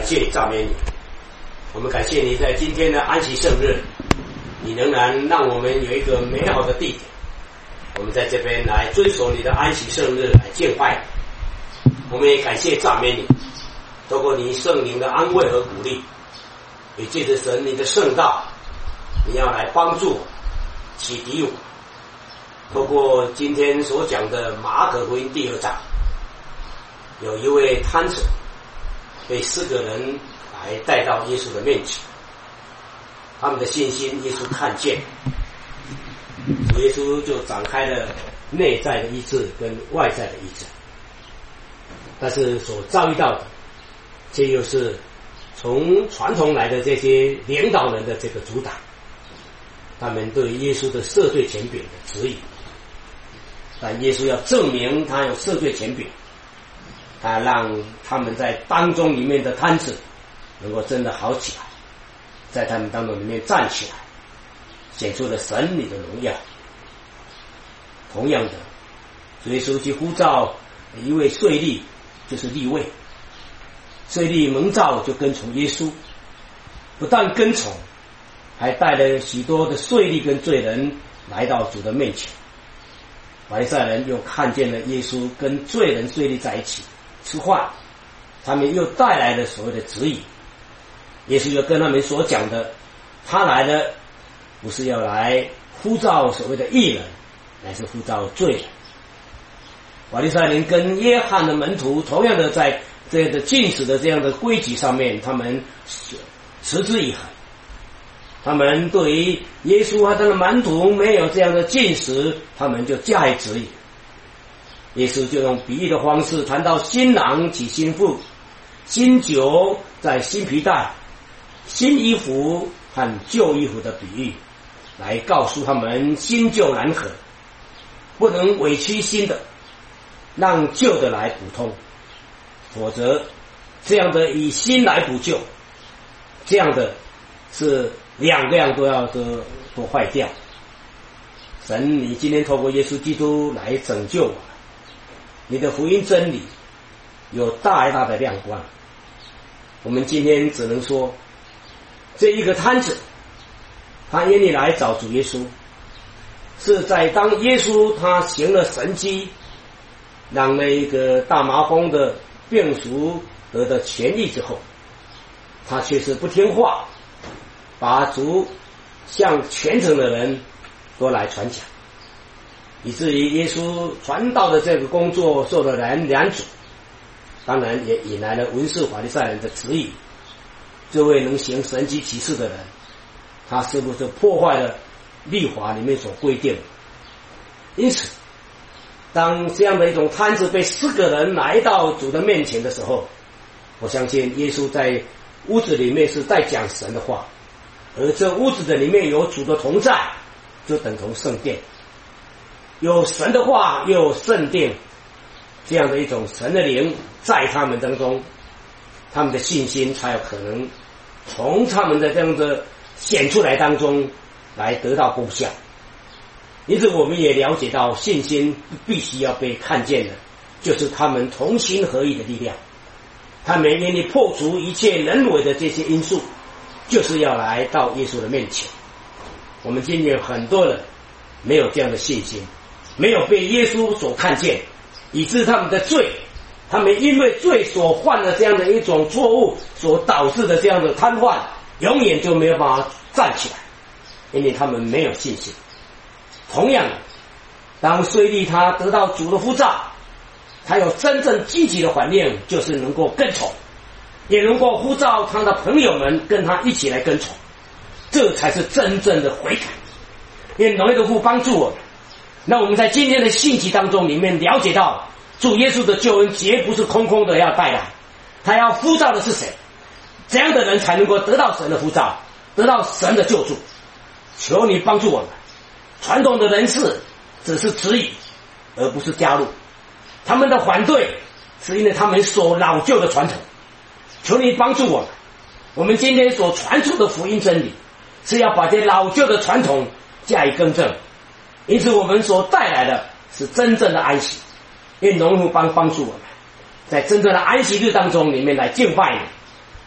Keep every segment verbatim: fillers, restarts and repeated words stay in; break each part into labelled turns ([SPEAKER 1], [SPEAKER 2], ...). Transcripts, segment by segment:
[SPEAKER 1] 感谢你，赞美你。我们感谢你在今天的安息圣日，你仍然让我们有一个美好的地点，我们在这边来遵守你的安息圣日，来敬拜。我们也感谢赞美你，透过你圣灵的安慰和鼓励，也借着神你的圣道，你要来帮助我，启迪我。透过今天所讲的马可福音第二章，有一位摊子被四个人来带到耶稣的面前，他们的信心耶稣看见，主耶稣就展开了内在的医治跟外在的医治，但是所遭遇到的，这又是从传统来的这些领导人的这个阻挡，他们对耶稣的赦罪权柄的质疑。但耶稣要证明他有赦罪权柄，他让他们在当中里面的摊子能够真的好起来，在他们当中里面站起来，显出了神你的荣耀。同样的，主耶稣去呼召一位税吏，就是利未。税吏蒙召就跟从耶稣，不但跟从，还带了许多的税吏跟罪人来到主的面前。法利赛人又看见了耶稣跟罪人税吏在一起吃饭，他们又带来了所谓的质疑。耶稣就跟他们所讲的，他来的不是要来呼召所谓的义人，乃是呼召罪人。法利赛人跟约翰的门徒同样的在这样的禁食的这样的规矩上面，他们持之以恒。他们对于耶稣和他的门徒没有这样的禁食，他们就加以质疑。耶稣就用比喻的方式谈到新郎娶新妇，新酒在新皮带，新衣服和旧衣服的比喻，来告诉他们新旧难合，不能委屈新的，让旧的来补通，否则这样的以新来补旧，这样的是两个样都要都都坏掉。神，你今天透过耶稣基督来拯救我，你的福音真理有大大的亮光。我们今天只能说，这一个摊子，他愿意来找主耶稣，是在当耶稣他行了神迹，让那个大麻风的病俗得的痊愈之后，他却是不听话，把主向全城的人都来传讲，以至于耶稣传道的这个工作受了人拦阻，当然也引来了文士法利赛人的质疑。这位能行神迹奇事的人，他是不是破坏了律法里面所规定？因此当这样的一种摊子被四个人来到主的面前的时候，我相信耶稣在屋子里面是在讲神的话，而这屋子的里面有主的同在，就等同圣殿，有神的话又有圣殿，这样的一种神的灵在他们当中，他们的信心才有可能从他们的这样的显出来当中来得到功效。因此我们也了解到，信心必须要被看见的，就是他们同心合意的力量，他们愿意破除一切人为的这些因素，就是要来到耶稣的面前。我们今天有很多人没有这样的信心，没有被耶稣所看见，以致他们的罪，他们因为罪所犯的这样的一种错误所导致的这样的瘫痪，永远就没有办法站起来，因为他们没有信心。同样的，当税吏他得到主的呼召，他有真正积极的反应，就是能够跟从，也能够呼召他的朋友们跟他一起来跟从，这才是真正的悔改。愿荣耀的父帮助我们，那我们在今天的信息当中里面了解到，主耶稣的救恩绝不是空空的要带来，他要呼召的是谁？怎样的人才能够得到神的呼召，得到神的救助？求你帮助我们。传统的人士只是质疑，而不是加入，他们的反对是因为他们所老旧的传统。求你帮助我们，我们今天所传出的福音真理是要把这老旧的传统加以更正，因此我们所带来的是真正的安息。愿荣父帮帮助我们，在真正的安息日当中里面来敬拜你，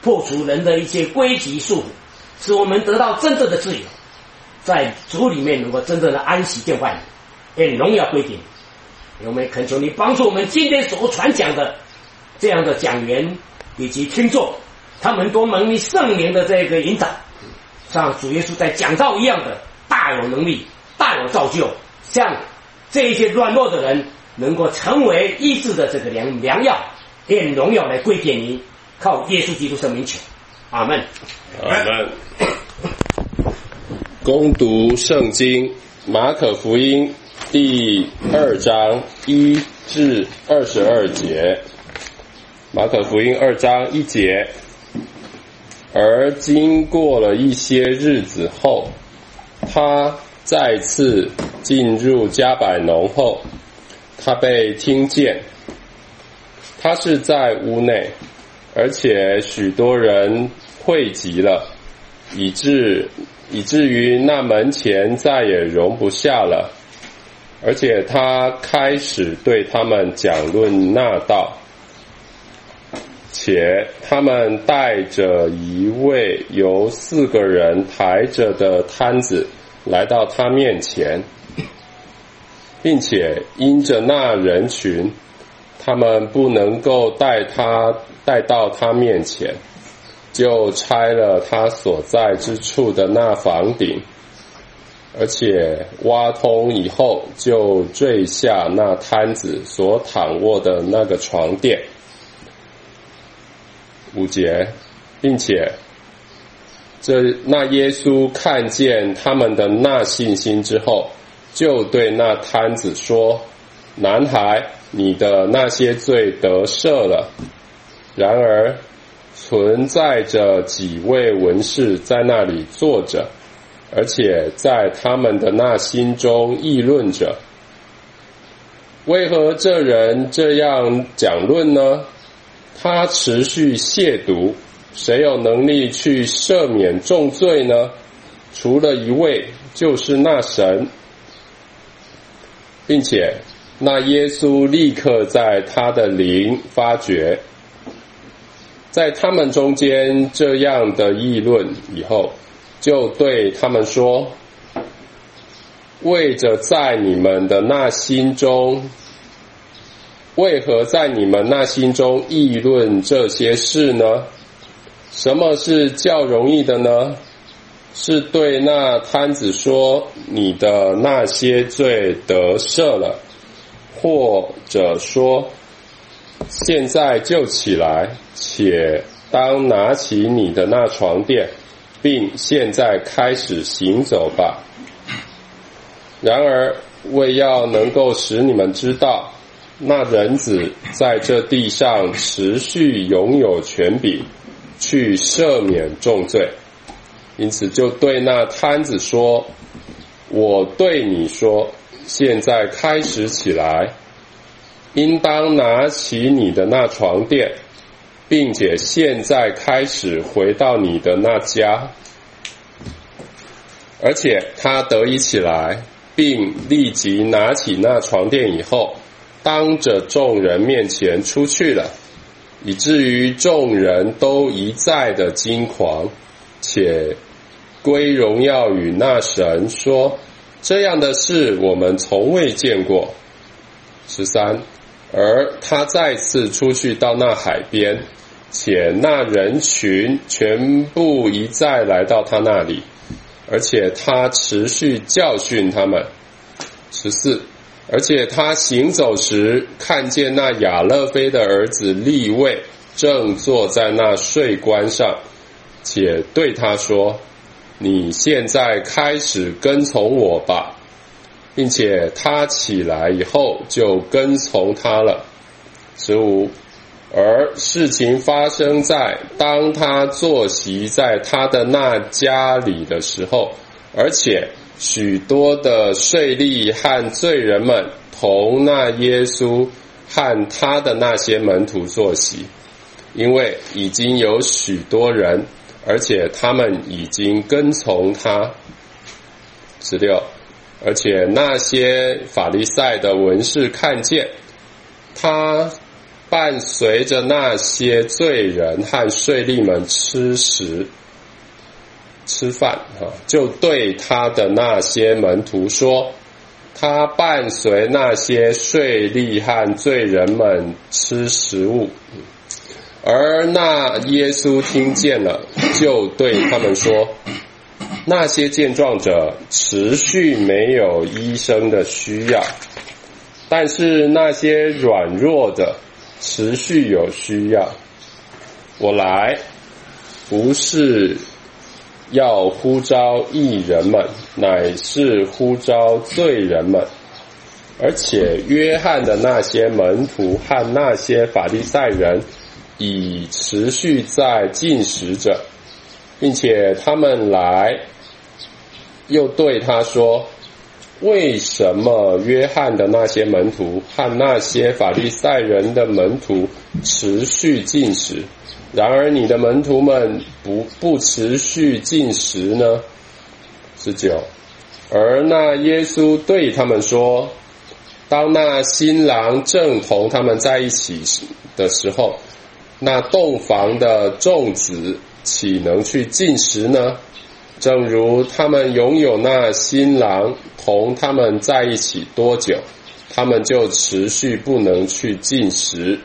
[SPEAKER 1] 破除人的一些规矩束缚，使我们得到真正的自由，在主里面能够真正的安息见坏你，愿荣耀归给你。我们恳求你帮助我们今天所传讲的这样的讲员以及听众，他们多蒙你圣灵的这个引导，像主耶稣在讲道一样的大有能力，大有造就，像这一些软弱的人能够成为医治的这个良良药，愿荣耀来归给你，靠耶稣基督圣名求，阿们。
[SPEAKER 2] 阿们。恭读圣经马可福音第二章一至二十二节。马可福音二章一节，而经过了一些日子后，他再次进入加百农后，他被听见，他是在屋内，而且许多人汇集了，以致以至于那门前再也容不下了，而且他开始对他们讲论那道，且他们带着一位由四个人抬着的摊子来到他面前，并且因着那人群，他们不能够带他带到他面前，就拆了他所在之处的那房顶，而且挖通以后，就坠下那摊子所躺卧的那个床垫。五节，并且这那耶稣看见他们的那信心之后，就对那摊子说：男孩，你的那些罪得赦了。然而存在着几位文士在那里坐着，而且在他们的那心中议论着，为何这人这样讲论呢？他持续亵渎，谁有能力去赦免重罪呢？除了一位，就是那神。并且那耶稣立刻在他的灵发觉，在他们中间这样的议论以后，就对他们说：为着在你们的那心中，为何在你们那心中议论这些事呢？什么是较容易的呢？是对那摊子说：你的那些罪得赦了，或者说：现在就起来，且当拿起你的那床垫，并现在开始行走吧。然而为要能够使你们知道，那人子在这地上持续拥有权柄，去赦免重罪，因此就对那摊子说：我对你说，现在开始起来，应当拿起你的那床垫，并且现在开始回到你的那家。而且他得以起来，并立即拿起那床垫以后，当着众人面前出去了，以至于众人都一再的惊狂，且归荣耀与那神，说：这样的事我们从未见过。十三，而他再次出去到那海边，且那人群全部一再来到他那里，而且他持续教训他们。十四，而且他行走时，看见那亚勒菲的儿子利未正坐在那税关上，且对他说：你现在开始跟从我吧。并且他起来以后就跟从他了。十五，而事情发生在当他坐席在他的那家里的时候，而且许多的税吏和罪人们同那耶稣和他的那些门徒坐席，因为已经有许多人，而且他们已经跟从他。十六，而且那些法利赛的文士看见他伴随着那些罪人和税吏们吃食吃饭啊，就对他的那些门徒说，他伴随那些税吏和罪人们吃食物。而那耶稣听见了，就对他们说，那些健壮者持续没有医生的需要，但是那些软弱的持续有需要。我来不是要呼召义人们，乃是呼召罪人们。而且约翰的那些门徒和那些法利赛人已持续在禁食着，并且他们来又对他说，为什么约翰的那些门徒和那些法利赛人的门徒持续禁食，然而你的门徒们不不持续禁食呢？十九，而那耶稣对他们说，当那新郎正同他们在一起的时候，那洞房的众子岂能去禁食呢？正如他们拥有那新郎同他们在一起多久，他们就持续不能去禁食。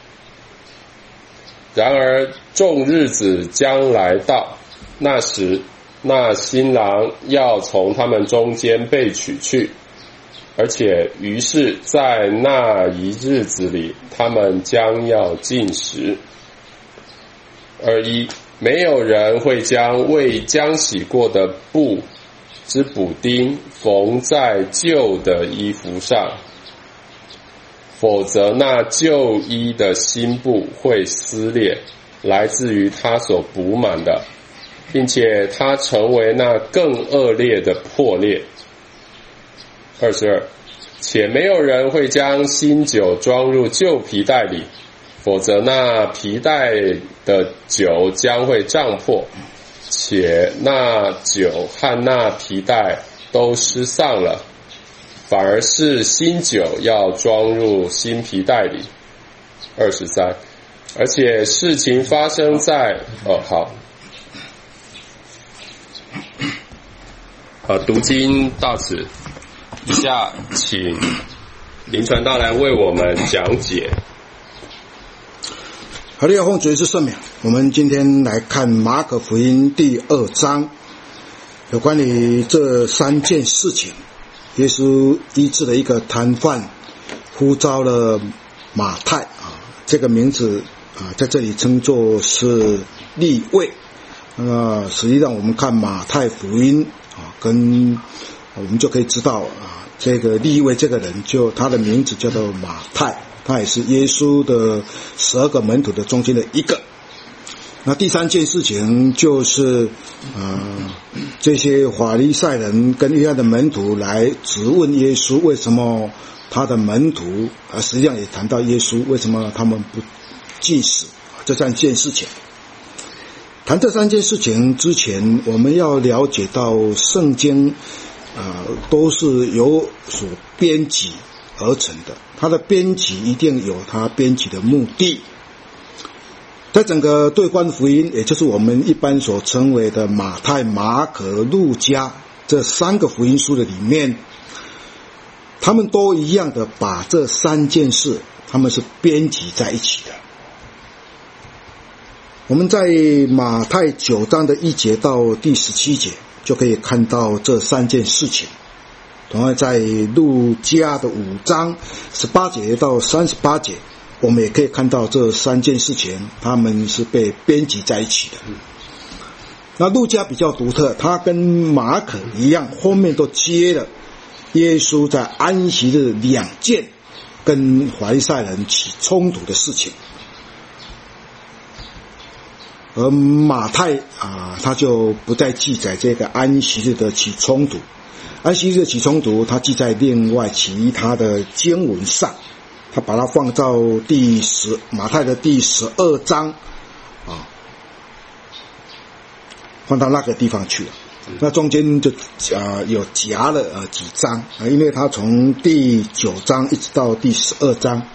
[SPEAKER 2] 然而众日子将来到，那时那新郎要从他们中间被取去，而且于是在那一日子里，他们将要禁食。二一，没有人会将未浆洗过的布之补丁缝在旧的衣服上，否则那旧衣的新布会撕裂，来自于它所补满的，并且它成为那更恶劣的破裂。二十二，且没有人会将新酒装入旧皮袋里，否则那皮袋的酒将会胀破，且那酒和那皮袋都失丧了，反而是新酒要装入新皮袋里。二十三，而且事情发生在哦好，好，读经到此，以下请林传道来为我们讲解。
[SPEAKER 3] 好的，奉主耶稣圣名，我们今天来看马可福音第二章，有关于这三件事情。耶稣医治了一个瘫痪，呼召了马太啊，这个名字啊，在这里称作是利未。那么实际上我们看马太福音啊，跟我们就可以知道啊，这个利未这个人就他的名字叫做马太。他也是耶稣的十二个门徒的中间的一个。那第三件事情就是，呃，这些法利赛人跟约翰的门徒来质问耶稣，为什么他的门徒，啊，实际上也谈到耶稣为什么他们不禁食，这三件事情。谈这三件事情之前，我们要了解到圣经，呃，都是由所编辑而成的，它的编辑一定有它编辑的目的。在整个对观福音，也就是我们一般所称为的马太、马可、路加这三个福音书的里面，他们都一样的把这三件事他们是编辑在一起的。我们在马太九章的一节到第十七节就可以看到这三件事情，同样在路加的五章十八节到三十八节，我们也可以看到这三件事情他们是被编辑在一起的。那路加比较独特，他跟马可一样，后面都接了耶稣在安息日两件跟法利赛人起冲突的事情。而马太啊，他就不再记载这个安息日的起冲突，安息日的起冲突他记在另外其他的经文上，他把它放到第十马太的第十二章啊，放到那个地方去了。那中间就啊有夹了呃几章啊，因为他从第九章一直到第十二章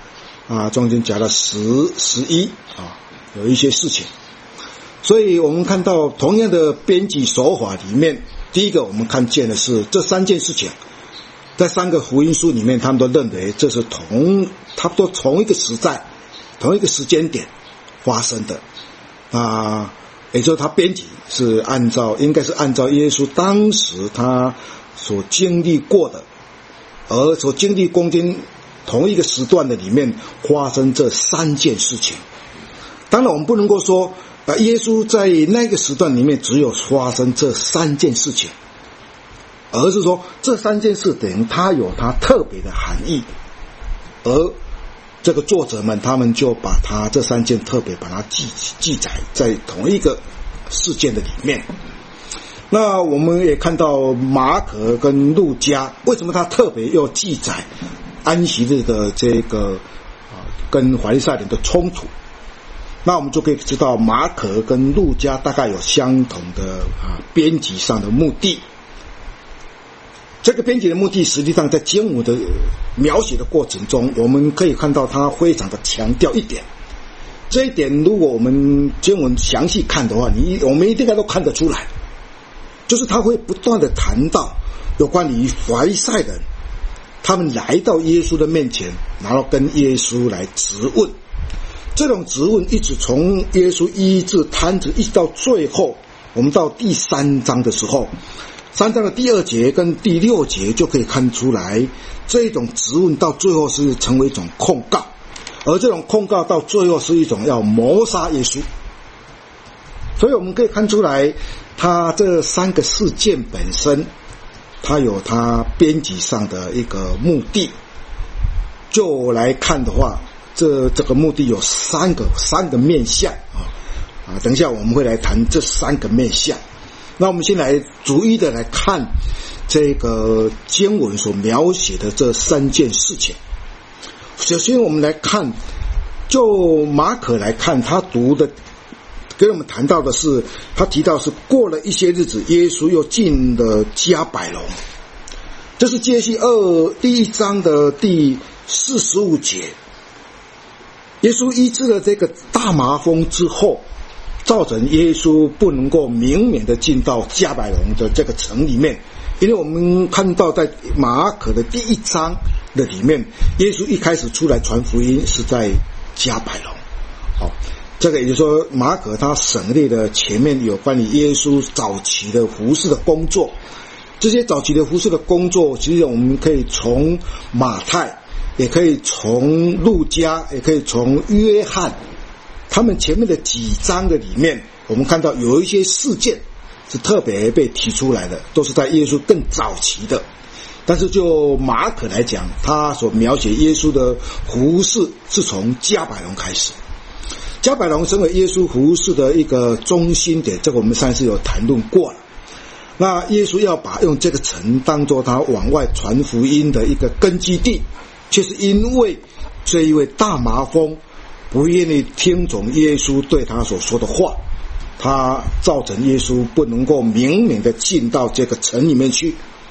[SPEAKER 3] 啊，中间加了十十一啊，有一些事情。所以我们看到同样的编辑手法里面，第一个我们看见的是这三件事情，在三个福音书里面，他们都认为这是同差不多同一个时代、同一个时间点发生的啊，也就是他编辑是按照应该是按照耶稣当时他所经历过的，而所经历中间同一个时段的里面发生这三件事情。当然我们不能够说啊，耶稣在那个时段里面只有发生这三件事情，而是说这三件事等于它有它特别的含义，而这个作者们他们就把它这三件特别把它记记载在同一个事件的里面。那我们也看到马可跟路加为什么他特别又记载安息日的这个啊跟法利赛人的冲突，那我们就可以知道马可跟路加大概有相同的啊编辑上的目的。这个编辑的目的实际上在经文的描写的过程中，我们可以看到他非常的强调一点，这一点如果我们经文详细看的话，你我们一定都看得出来，就是他会不断的谈到有关于法利赛人他们来到耶稣的面前，然后跟耶稣来质问。这种质问一直从耶稣医治瘫子一直到最后，我们到第三章的时候，三章的第二节跟第六节就可以看出来，这种质问到最后是成为一种控告，而这种控告到最后是一种要谋杀耶稣。所以我们可以看出来，他这三个事件本身它有它编辑上的一个目的。就来看的话，这这个目的有三个三个面向啊啊，等一下我们会来谈这三个面向。那我们先来逐一的来看这个经文所描写的这三件事情。首先我们来看，就马可来看，他读的跟我们谈到的是，他提到是过了一些日子，耶稣又进了迦百农。这是接续二第一章的第四十五节。耶稣医治了这个大麻风之后，造成耶稣不能够明免的进到迦百农的这个城里面，因为我们看到在马可的第一章的里面，耶稣一开始出来传福音是在迦百农。好，这个也就是说马可他省略了前面有关于耶稣早期的服事的工作。这些早期的服事的工作，其实我们可以从马太，也可以从路加，也可以从约翰，他们前面的几章的里面，我们看到有一些事件是特别被提出来的，都是在耶稣更早期的。但是就马可来讲，他所描写耶稣的服事是从迦百农开始。迦百农成为耶稣服事的一个中心点，这个我们上次有谈论过了。那耶稣要把用这个城当作他往外传福音的一个根基地，却是因为这一位大麻风不愿意听从耶稣对他所说的话，他造成耶稣不能够明明的进到这个城里面去。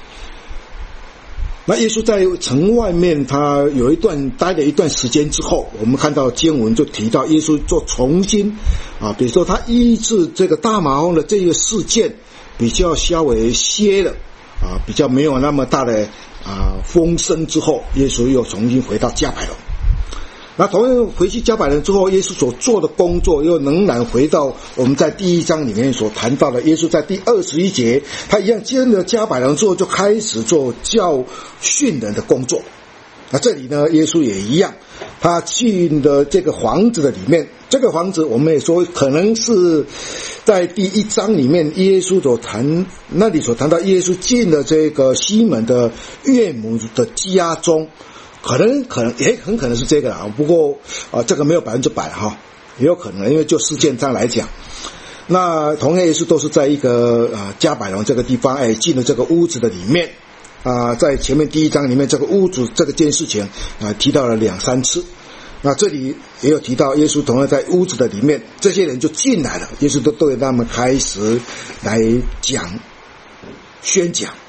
[SPEAKER 3] 那耶稣在城外面他有一段待了一段时间之后，我们看到经文就提到耶稣做重新啊，比如说他医治这个大麻风的这个事件比较稍微歇了啊，比较没有那么大的啊风声之后，耶稣又重新回到迦百农。那同样回去迦百农之后，耶稣所做的工作又仍然回到我们在第一章里面所谈到的，耶稣在第二十一节，他一样进了迦百农之后就开始做教训人的工作。那这里呢，耶稣也一样，他进了这个房子的里面，这个房子我们也说可能是在第一章里面耶稣所谈那里所谈到耶稣进了这个西门的岳母的家中，可能可能也很可能是这个啦，不过啊、呃、这个没有百分之百哈，也有可能，因为就事件上来讲，那同样也是都是在一个啊迦百农这个地方，哎进了这个屋子的里面啊、呃，在前面第一章里面这个屋子这个件事情啊、呃、提到了两三次。那这里也有提到耶稣同样在屋子的里面，这些人就进来了，耶稣都对他们开始来讲宣讲，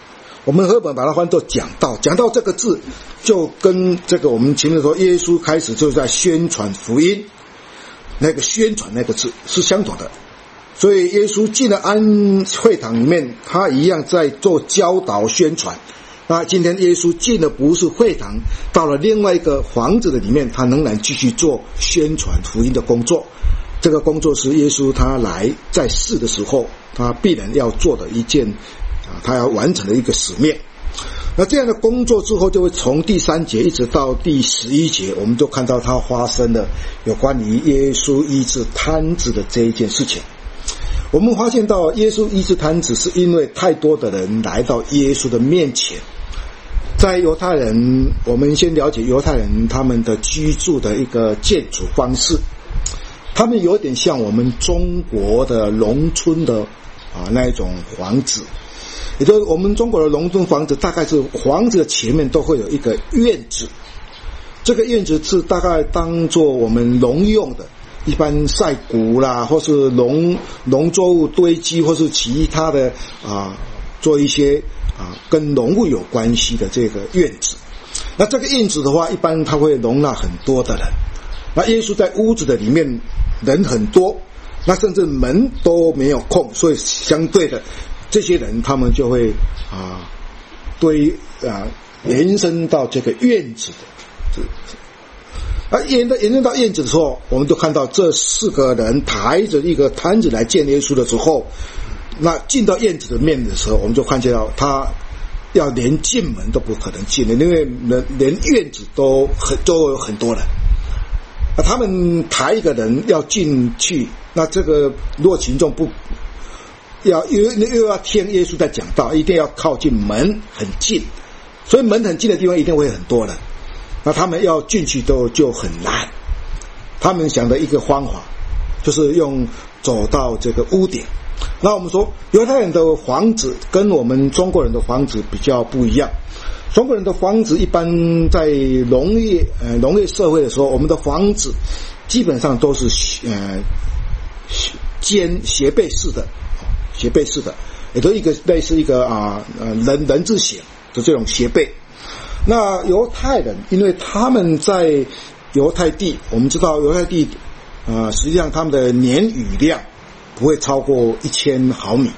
[SPEAKER 3] 我们和本把它翻作讲道，讲道这个字就跟这个我们前面说耶稣开始就在宣传福音，那个宣传那个字是相同的。所以耶稣进了安会堂里面，他一样在做教导宣传。那今天耶稣进的不是会堂，到了另外一个房子的里面，他仍然继续做宣传福音的工作。这个工作是耶稣他来在世的时候，他必然要做的一件啊，他要完成的一个使命。那这样的工作之后，就会从第三节一直到第十一节，我们就看到他发生了有关于耶稣医治瘫子的这一件事情。我们发现到耶稣医治瘫子是因为太多的人来到耶稣的面前。在犹太人，我们先了解犹太人他们的居住的一个建筑方式，他们有点像我们中国的农村的啊那一种房子，也就是我们中国的农村房子，大概是房子的前面都会有一个院子，这个院子是大概当做我们农用的，一般晒谷啦，或是农农作物堆积，或是其他的啊做一些啊跟农务有关系的这个院子。那这个院子的话，一般它会容纳很多的人。那耶稣在屋子的里面人很多，那甚至门都没有空，所以相对的这些人他们就会啊堆啊延伸到这个院子的。而延延伸到院子的时候，我们就看到这四个人抬着一个摊子来见耶稣的时候，那进到院子的面的时候，我们就看见到他要连进门都不可能进的，因为连院子都很都有很多人。那他们抬一个人要进去，那这个如果群众不要又又要听耶稣在讲道，一定要靠近门很近，所以门很近的地方一定会很多人。那他们要进去都就很难。他们想的一个方法就是用走到这个屋顶。那我们说犹太人的房子跟我们中国人的房子比较不一样。中国人的房子一般在农业呃农业社会的时候，我们的房子基本上都是呃尖斜背式的，斜背式的，也都一个类似一个啊呃人人字形的这种斜背。那犹太人，因为他们在犹太地，我们知道犹太地啊、呃，实际上他们的年雨量不会超过一千毫米。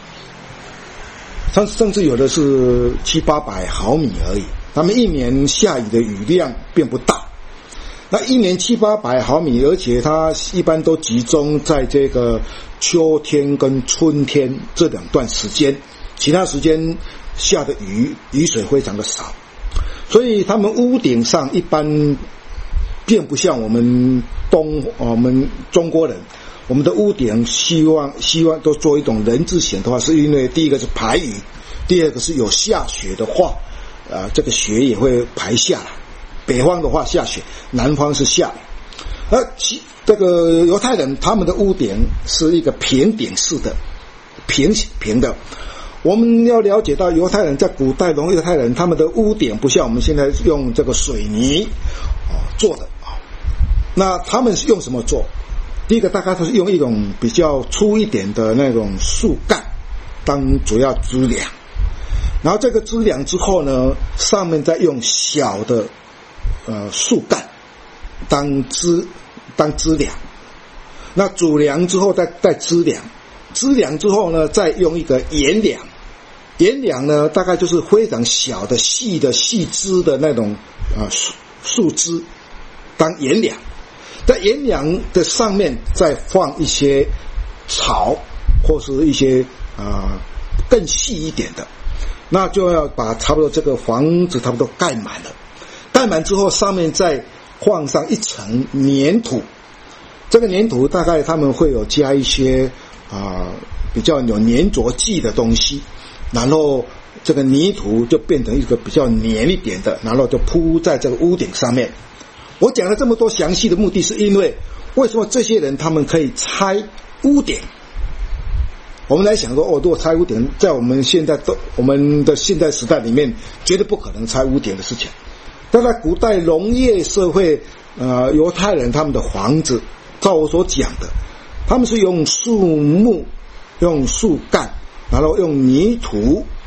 [SPEAKER 3] 甚甚至有的是七八百毫米而已，他们一年下雨的雨量并不大。那一年七八百毫米，而且它一般都集中在这个秋天跟春天这两段时间，其他时间下的雨雨水非常的少，所以他们屋顶上一般并不像我们东我们中国人。我们的屋顶希望希望都做一种人字形的话，是因为第一个是排雨，第二个是有下雪的话，啊、呃，这个雪也会排下来。北方的话下雪，南方是下雨。而其这个犹太人他们的屋顶是一个平顶式的，平平的。我们要了解到犹太人在古代农犹太人他们的屋顶不像我们现在用这个水泥啊、哦、做的啊，那他们是用什么做？第一个大概是用一种比较粗一点的那种树干当主要支梁，然后这个支梁之后呢，上面再用小的呃树干当支当支梁，那主梁之后再再支梁，支梁之后呢，再用一个沿梁，沿梁呢大概就是非常小的细的细枝的那种啊树树枝当沿梁。在沿梁的上面再放一些草或是一些啊、呃、更细一点的，那就要把差不多这个房子差不多盖满了。盖满之后，上面再放上一层粘土。这个粘土大概他们会有加一些啊、呃、比较有粘着剂的东西，然后这个泥土就变成一个比较黏一点的，然后就铺在这个屋顶上面。我讲了这么多详细的目的，是因为为什么这些人他们可以拆屋顶？我们来想说，哦，如果拆屋顶，在我们现在都我们的现代时代里面，绝对不可能拆屋顶的事情。但在古代农业社会，呃，犹太人他们的房子，照我所讲的，他们是用树木、用树干，然后用泥土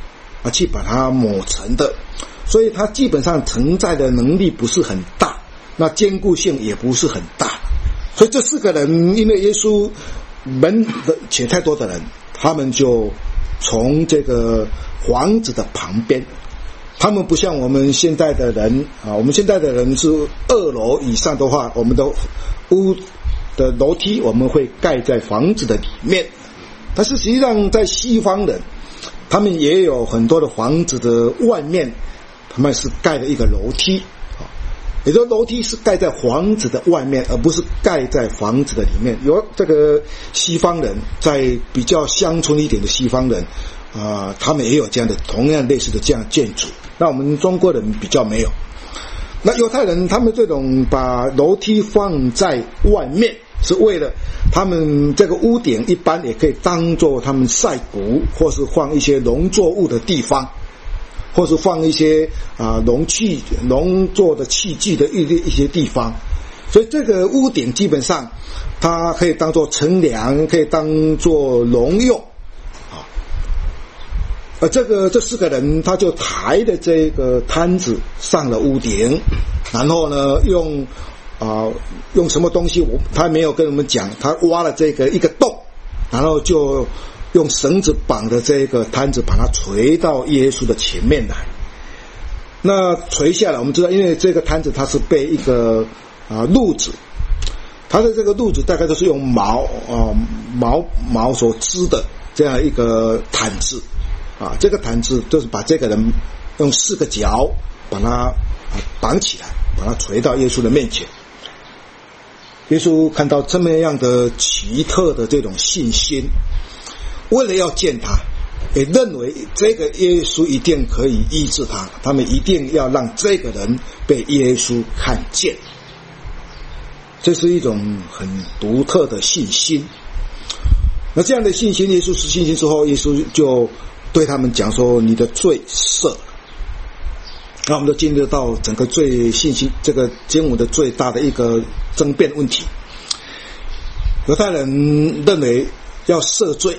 [SPEAKER 3] 啊去把它抹成的，所以它基本上承载的能力不是很大，那坚固性也不是很大。所以这四个人因为耶稣门的且太多的人，他们就从这个房子的旁边，他们不像我们现在的人啊，我们现在的人是二楼以上的话，我们的屋的楼梯我们会盖在房子的里面，但是实际上在西方人，他们也有很多的房子的外面，他们是盖了一个楼梯，也就是楼梯是盖在房子的外面，而不是盖在房子的里面。有这个西方人，在比较乡村一点的西方人啊、呃，他们也有这样的同样类似的这样建筑，那我们中国人比较没有。那犹太人他们这种把楼梯放在外面，是为了他们这个屋顶一般也可以当作他们晒谷或是放一些农作物的地方，或是放一些啊农器农作的器具的一一些地方，所以这个屋顶基本上它可以当作乘凉，可以当作农用啊。而这个这四个人他就抬的这个摊子上了屋顶，然后呢用啊、呃、用什么东西我他没有跟我们讲，他挖了这个一个洞，然后就用绳子绑的这个摊子把它垂到耶稣的前面来。那垂下来我们知道，因为这个摊子它是被一个啊褥子，它的这个褥子大概都是用毛啊毛毛所织的这样一个毯子啊，这个毯子就是把这个人用四个角把它啊绑起来，把它垂到耶稣的面前。耶稣看到这么样的奇特的这种信心，为了要见他，也认为这个耶稣一定可以医治他，他们一定要让这个人被耶稣看见。这是一种很独特的信心。那这样的信心，耶稣是信心之后，耶稣就对他们讲说：“你的罪赦了。”那我们就进入到整个最信息这个经文的最大的一个争辩问题。犹太人认为要赦罪，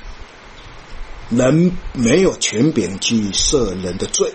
[SPEAKER 3] 人没有权柄去赦人的罪，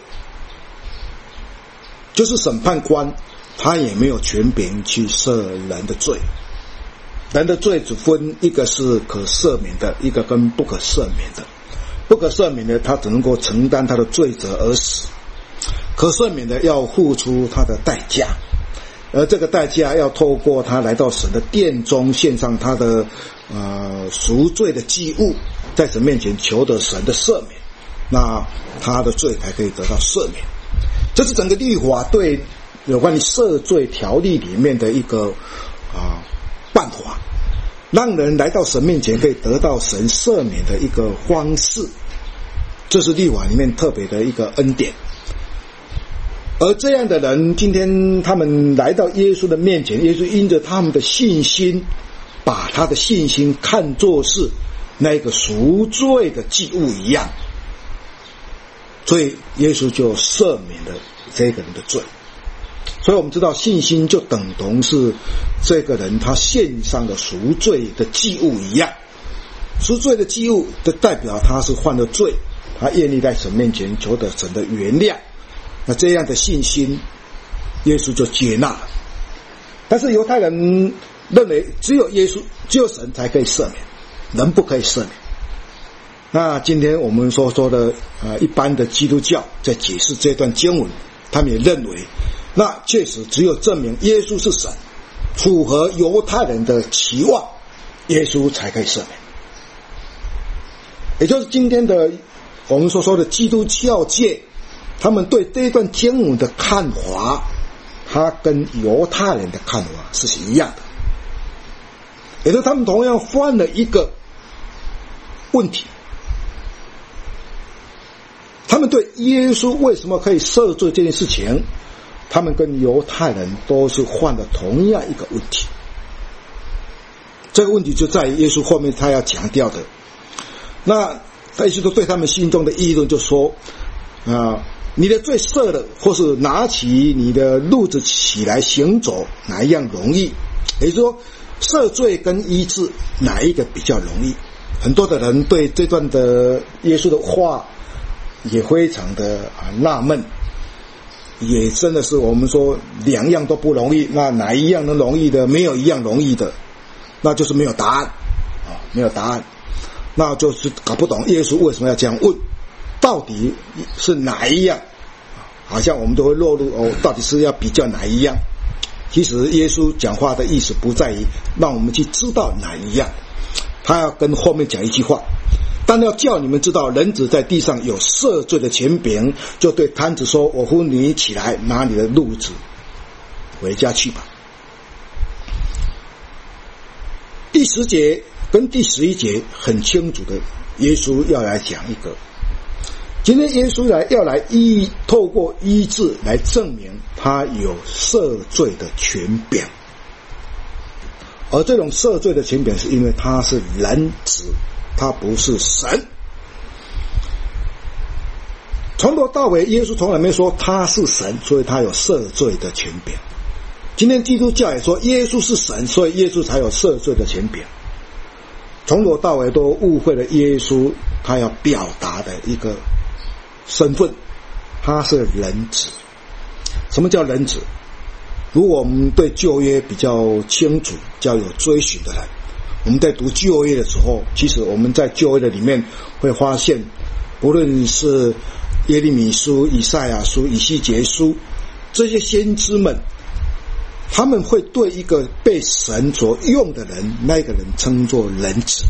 [SPEAKER 3] 就是审判官他也没有权柄去赦人的罪。人的罪只分一个是可赦免的，一个跟不可赦免的。不可赦免的他只能够承担他的罪责而死，可赦免的要付出他的代价，而这个代价要透过他来到神的殿中献上他的呃赎罪的祭物，在神面前求得神的赦免，那他的罪才可以得到赦免。这是整个律法对有关于赦罪条例里面的一个啊、呃、办法，让人来到神面前可以得到神赦免的一个方式，这是律法里面特别的一个恩典。而这样的人，今天他们来到耶稣的面前，耶稣因着他们的信心，把他的信心看作是那个赎罪的祭物一样，所以耶稣就赦免了这个人的罪。所以我们知道信心就等同是这个人他献上的赎罪的祭物一样，赎罪的祭物的代表他是犯了罪，他愿意在神面前求得神的原谅，那这样的信心耶稣就接纳了。但是犹太人认为只有耶稣只有神才可以赦免，人不可以赦免。那今天我们所说的呃一般的基督教在解释这段经文，他们也认为那确实只有证明耶稣是神，符合犹太人的期望，耶稣才可以赦免。也就是今天的我们所说的基督教界，他们对这一段经文的看法，他跟犹太人的看法是一样的，也就是他们同样犯了一个问题，他们对耶稣为什么可以赦罪这件事情，他们跟犹太人都是犯了同样一个问题。这个问题就在于耶稣后面他要强调的，那耶稣都对他们心中的议论就说啊，你的罪赦了，或是拿起你的褥子起来行走，哪一样容易？也就是说，赦罪跟医治哪一个比较容易？很多的人对这段的耶稣的话也非常的啊纳闷，也真的是我们说两样都不容易，那哪一样能容易的？没有一样容易的，那就是没有答案啊，没有答案，那就是搞不懂耶稣为什么要这样问，到底是哪一样？好像我们都会落入哦，到底是要比较哪一样？其实耶稣讲话的意思不在于让我们去知道哪一样，他要跟后面讲一句话，但要叫你们知道人子在地上有赦罪的权柄，就对摊子说，我呼你起来，拿你的褥子回家去吧。第十节跟第十一节很清楚的，耶稣要来讲一个，今天耶稣来要来医透过医治来证明他有赦罪的权柄，而这种赦罪的权柄是因为他是人子，他不是神。从头到尾耶稣从来没说他是神，所以他有赦罪的权柄。今天基督教也说耶稣是神，所以耶稣才有赦罪的权柄。从头到尾都误会了耶稣他要表达的一个身份，他是人子。什么叫人子？如果我们对旧约比较清楚、比较有追寻的人，我们在读旧约的时候，其实我们在旧约的里面会发现，不论是耶利米书、以赛亚书、以西结书，这些先知们，他们会对一个被神所用的人，那个人称作人子。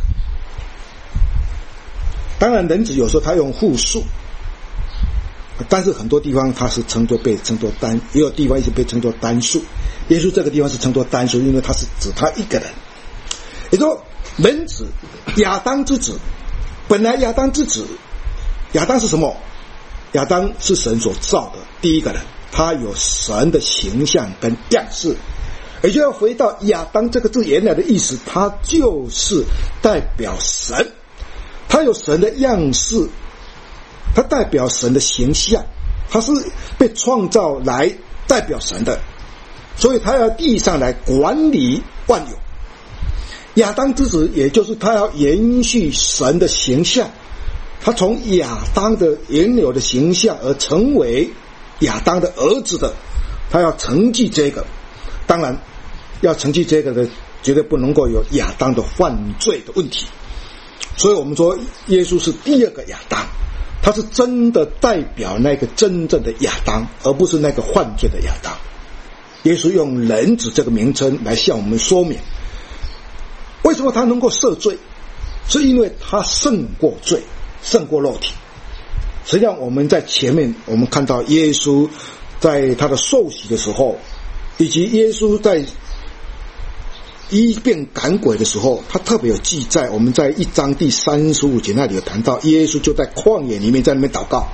[SPEAKER 3] 当然人子有时候他用复数，但是很多地方它是称作被称作单，也有地方一直被称作单数。耶稣这个地方是称作单数，因为他是指他一个人。也就是说人子，亚当之子，本来亚当之子，亚当是什么？亚当是神所造的第一个人，他有神的形象跟样式。也就要回到亚当这个字原来的意思，他就是代表神，他有神的样式，他代表神的形象，他是被创造来代表神的，所以他要地上来管理万有。亚当之子，也就是他要延续神的形象，他从亚当的原有的形象而成为亚当的儿子的，他要承继这个。当然要承继这个的，绝对不能够有亚当的犯罪的问题。所以我们说耶稣是第二个亚当，他是真的代表那个真正的亚当，而不是那个犯罪的亚当。耶稣用人子这个名称来向我们说明，为什么他能够赦罪，是因为他胜过罪，胜过肉体。实际上我们在前面我们看到耶稣在他的受洗的时候，以及耶稣在医病赶鬼的时候，他特别有记载，我们在一章第三十五节那里有谈到，耶稣就在旷野里面在那边祷告。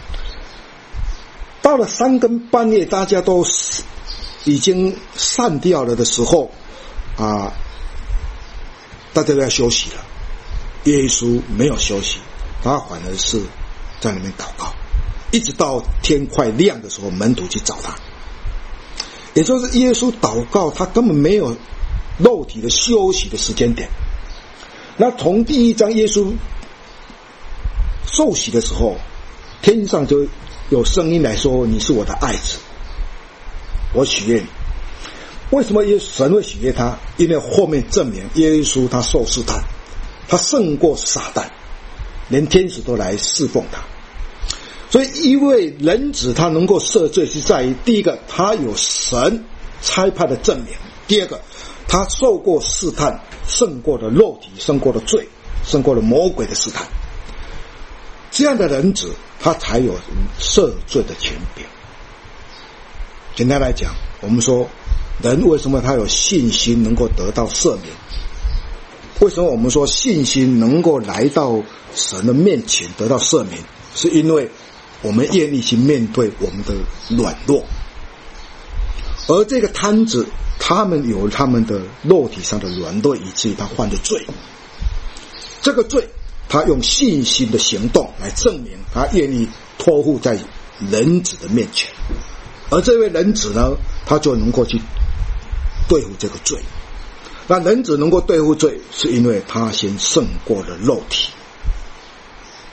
[SPEAKER 3] 到了三更半夜，大家都已经散掉了的时候啊，大家都要休息了，耶稣没有休息，他反而是在那边祷告，一直到天快亮的时候，门徒去找他。也就是耶稣祷告，他根本没有肉体的休息的时间点。那从第一章耶稣受洗的时候，天上就有声音来说，你是我的爱子，我喜悦你。为什么耶稣神会喜悦他？因为后面证明耶稣他受试探，他胜过撒旦，连天使都来侍奉他。所以因为人子他能够赦罪，是在于第一个他有神差派的证明，第二个他受过试探，胜过了肉体，胜过了罪，胜过了魔鬼的试探。这样的人子他才有赦罪的权柄。简单来讲，我们说人为什么他有信心能够得到赦免？为什么我们说信心能够来到神的面前得到赦免？是因为我们愿意去面对我们的软弱。而这个摊子他们有他们的肉体上的软弱，以至于他犯了罪。这个罪他用信心的行动来证明他愿意托付在人子的面前，而这位人子呢，他就能够去对付这个罪。那人子能够对付罪，是因为他先胜过了肉体。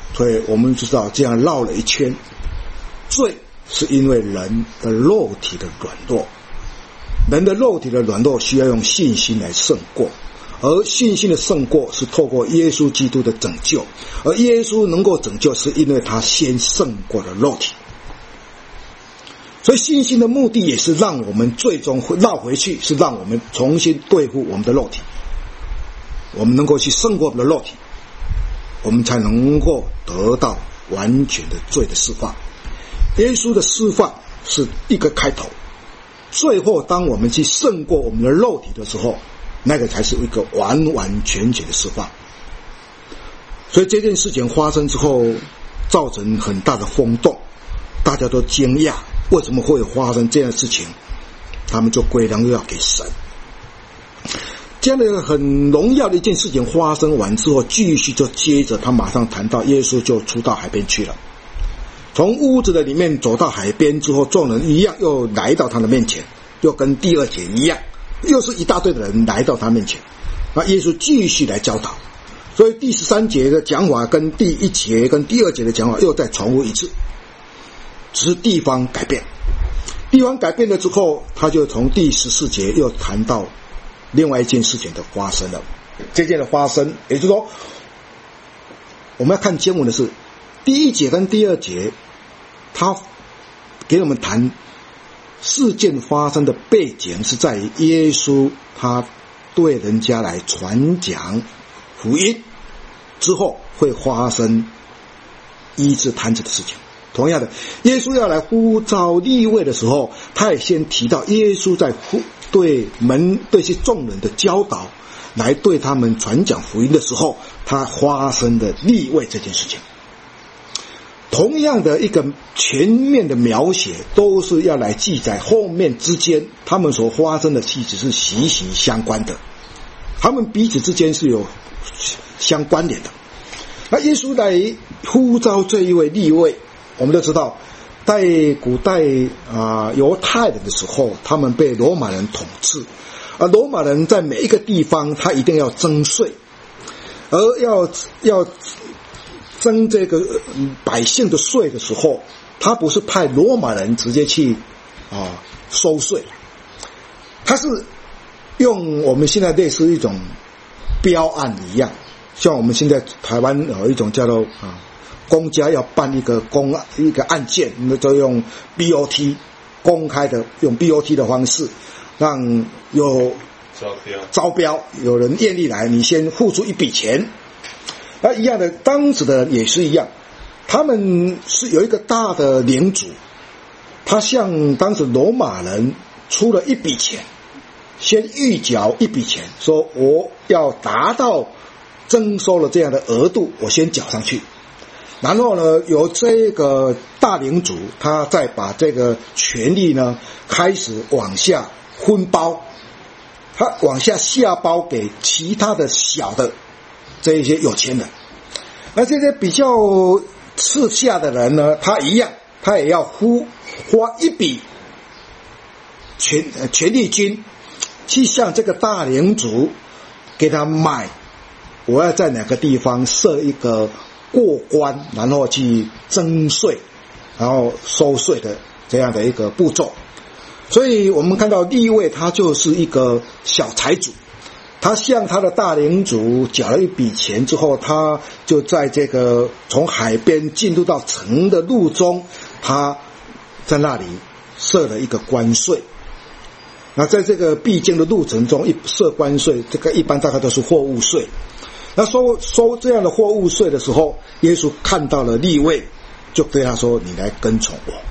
[SPEAKER 3] 所以我们知道这样绕了一圈，罪是因为人的肉体的软弱，人的肉体的软弱需要用信心来胜过，而信心的胜过是透过耶稣基督的拯救，而耶稣能够拯救是因为他先胜过了肉体。所以信心的目的也是让我们最终会绕回去，是让我们重新对付我们的肉体，我们能够去胜过我们的肉体，我们才能够得到完全的罪的释放。耶稣的释放是一个开头，最后当我们去胜过我们的肉体的时候，那个才是一个完完全全的释放。所以这件事情发生之后，造成很大的轰动，大家都惊讶为什么会发生这样的事情，他们就归荣耀给神。这样的很荣耀的一件事情发生完之后，继续就接着他马上谈到耶稣就出到海边去了，从屋子的里面走到海边之后，众人一样又来到他的面前，又跟第二节一样，又是一大堆的人来到他面前，那耶稣继续来教导。所以第十三节的讲法跟第一节跟第二节的讲法又再重复一次，只是地方改变。地方改变了之后，他就从第十四节又谈到另外一件事情的发生了。这件的发生，也就是说我们要看经文的是第一节跟第二节，他给我们谈事件发生的背景是在于耶稣他对人家来传讲福音之后会发生医治瘫子的事情。同样的，耶稣要来呼召利未的时候，他也先提到耶稣在对门对些众人的教导，来对他们传讲福音的时候，他发生的利未这件事情。同样的一个全面的描写，都是要来记载后面之间他们所发生的事情是息息相关的，他们彼此之间是有相关联的。那耶稣来呼召这一位利未，我们都知道在古代啊、呃、犹太人的时候，他们被罗马人统治，而罗马人在每一个地方他一定要征税，而要要征这个百姓的税的时候，他不是派罗马人直接去啊收税，他是用我们现在类似一种标案一样，像我们现在台湾有一种叫做啊公家要办一个公一个案件，那就用 B O T 公开的，用 B O T 的方式，让有招标招标有人愿意来，你先付出一笔钱。那一样的，当时的人也是一样，他们是有一个大的领主，他向当时罗马人出了一笔钱，先预缴一笔钱，说我要达到征收了这样的额度，我先缴上去，然后呢，由这个大领主他再把这个权力呢开始往下分包，他往下下包给其他的小的这一些有钱人。那这些比较次下的人呢，他一样，他也要付花一笔权权力金去向这个大领主给他买，我要在哪个地方设一个过关，然后去征税，然后收税的这样的一个步骤。所以我们看到利未他就是一个小财主，他向他的大领主缴了一笔钱之后，他就在这个从海边进入到城的路中，他在那里设了一个关税。那在这个必经的路程中，一设关税，这个一般大概都是货物税。那收收这样的货物税的时候，耶稣看到了利未，就对他说：“你来跟从我。”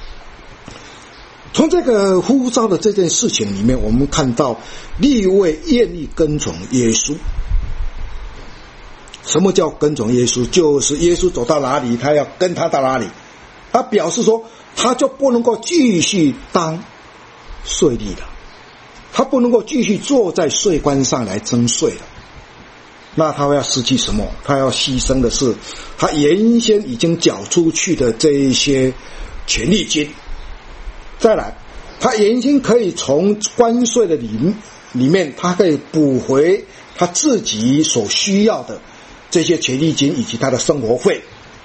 [SPEAKER 3] 从这个呼召的这件事情里面，我们看到利未愿意跟从耶稣。什么叫跟从耶稣？就是耶稣走到哪里，他要跟他到哪里。他表示说，他就不能够继续当税吏了，他不能够继续坐在税关上来征税了。那他要失去什么？他要牺牲的是他原先已经缴出去的这一些权利金。再来，他原先可以从关税的里里面，他可以补回他自己所需要的这些权利金以及他的生活费，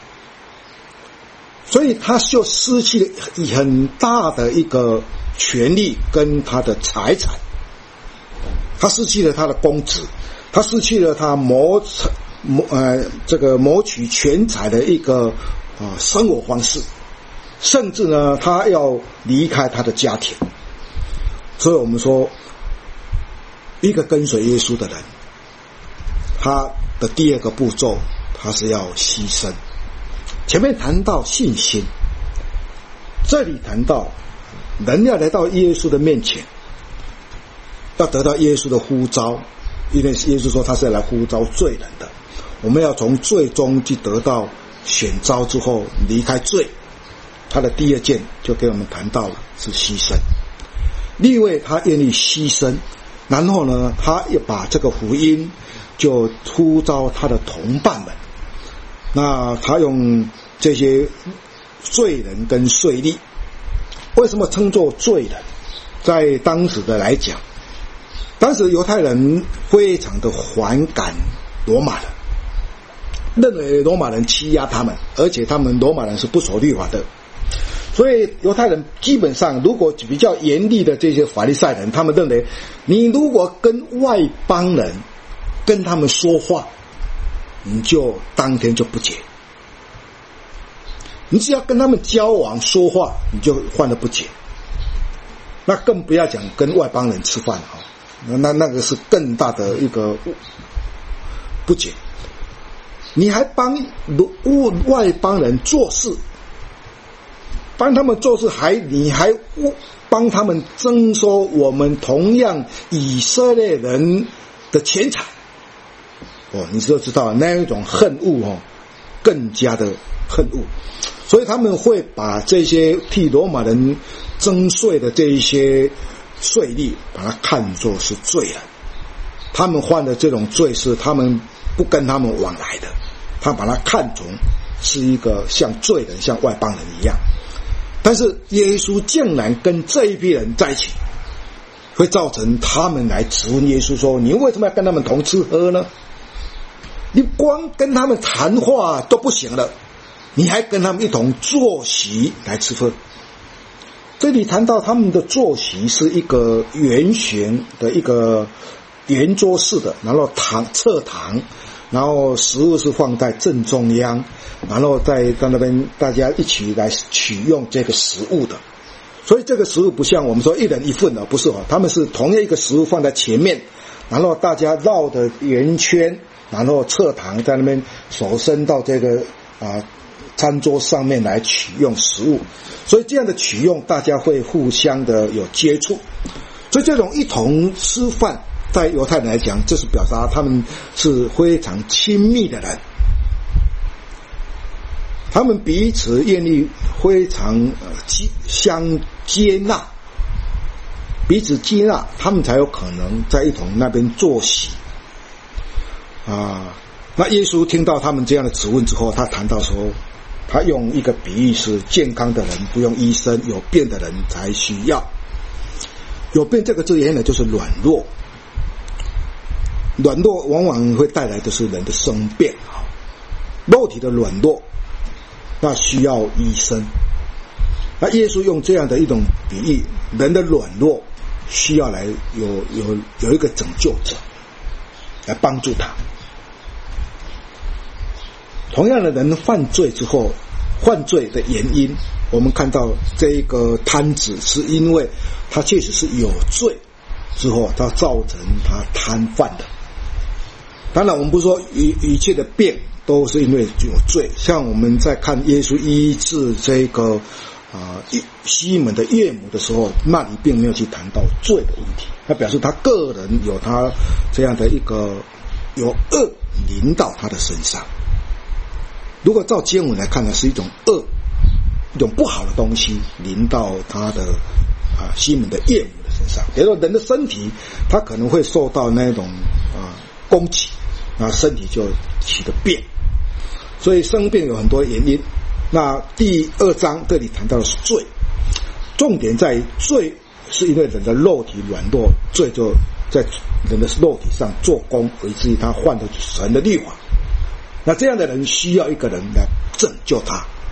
[SPEAKER 3] 所以他就失去了很大的一个权利跟他的财产，他失去了他的公职，他失去了他谋谋呃这个谋取权财的一个啊、呃、生活方式，甚至呢他要离开他的家庭。所以我们说，一个跟随耶稣的人，他的第二个步骤，他是要牺牲。前面谈到信心，这里谈到人要来到耶稣的面前，要得到耶稣的呼召，因为耶稣说他是来呼召罪人的。我们要从罪中去得到选召之后离开罪，他的第二件就给我们谈到了是牺牲。利未他愿意牺牲，然后呢他也把这个福音就呼召他的同伴们，那他用这些罪人跟税吏，为什么称作罪人？在当时的来讲，当时犹太人非常的反感罗马人，认为罗马人欺压他们，而且他们罗马人是不守律法的。所以犹太人基本上，如果比较严厉的这些法利赛人，他们认为你如果跟外邦人跟他们说话，你就当天就不洁。你只要跟他们交往说话，你就犯了不洁。那更不要讲跟外邦人吃饭啊，那那个是更大的一个不洁。你还帮外邦人做事，帮他们做事还你还帮他们征收我们同样以色列人的钱财，哦，你就知道那一种恨恶哦，更加的恨恶。所以他们会把这些替罗马人征税的这一些税吏，把它看作是罪人。他们犯的这种罪是他们不跟他们往来的，他把它看成是一个像罪人，像外邦人一样。但是耶稣竟然跟这一批人在一起，会造成他们来质问耶稣说：你为什么要跟他们同吃喝呢？你光跟他们谈话都不行了，你还跟他们一同坐席来吃饭。这里谈到他们的坐席是一个圆形的一个圆桌式的，然后堂侧堂，然后食物是放在正中央，然后在在那边大家一起来取用这个食物的。所以这个食物不像我们说一人一份的，不是哦，他们是同样一个食物放在前面，然后大家绕着圆圈，然后侧堂在那边手伸到这个啊餐桌上面来取用食物。所以这样的取用，大家会互相的有接触。所以这种一同吃饭，在犹太人来讲，这是表达他们是非常亲密的人，他们彼此愿意非常呃相接纳，彼此接纳，他们才有可能在一同那边坐席啊。那耶稣听到他们这样的质问之后，他谈到说，他用一个比喻是健康的人不用医生，有病的人才需要。有病这个字原来就是软弱，软弱往往会带来的是人的生病，肉体的软弱，那需要医生。那耶稣用这样的一种比喻，人的软弱需要来有有有一个拯救者来帮助他。同样的，人犯罪之后，犯罪的原因，我们看到这个贪子是因为他确实是有罪之后，他造成他贪犯的。当然我们不是说一一切的病都是因为有罪，像我们在看耶稣医治这个啊、呃、西门的岳母的时候，那里并没有去谈到罪的问题，他表示他个人有他这样的一个有恶临到他的身上。如果照经文来看呢，是一种恶，一种不好的东西临到他的啊西门的岳母的身上。比如说人的身体，他可能会受到那种啊攻击，那身体就起了病。所以生病有很多原因。那第二章这里谈到的是罪，重点在于罪是因为人的肉体软弱，罪就在人的肉体上做工，以至于他犯了神的律法。那这样的人需要一个人来拯救他，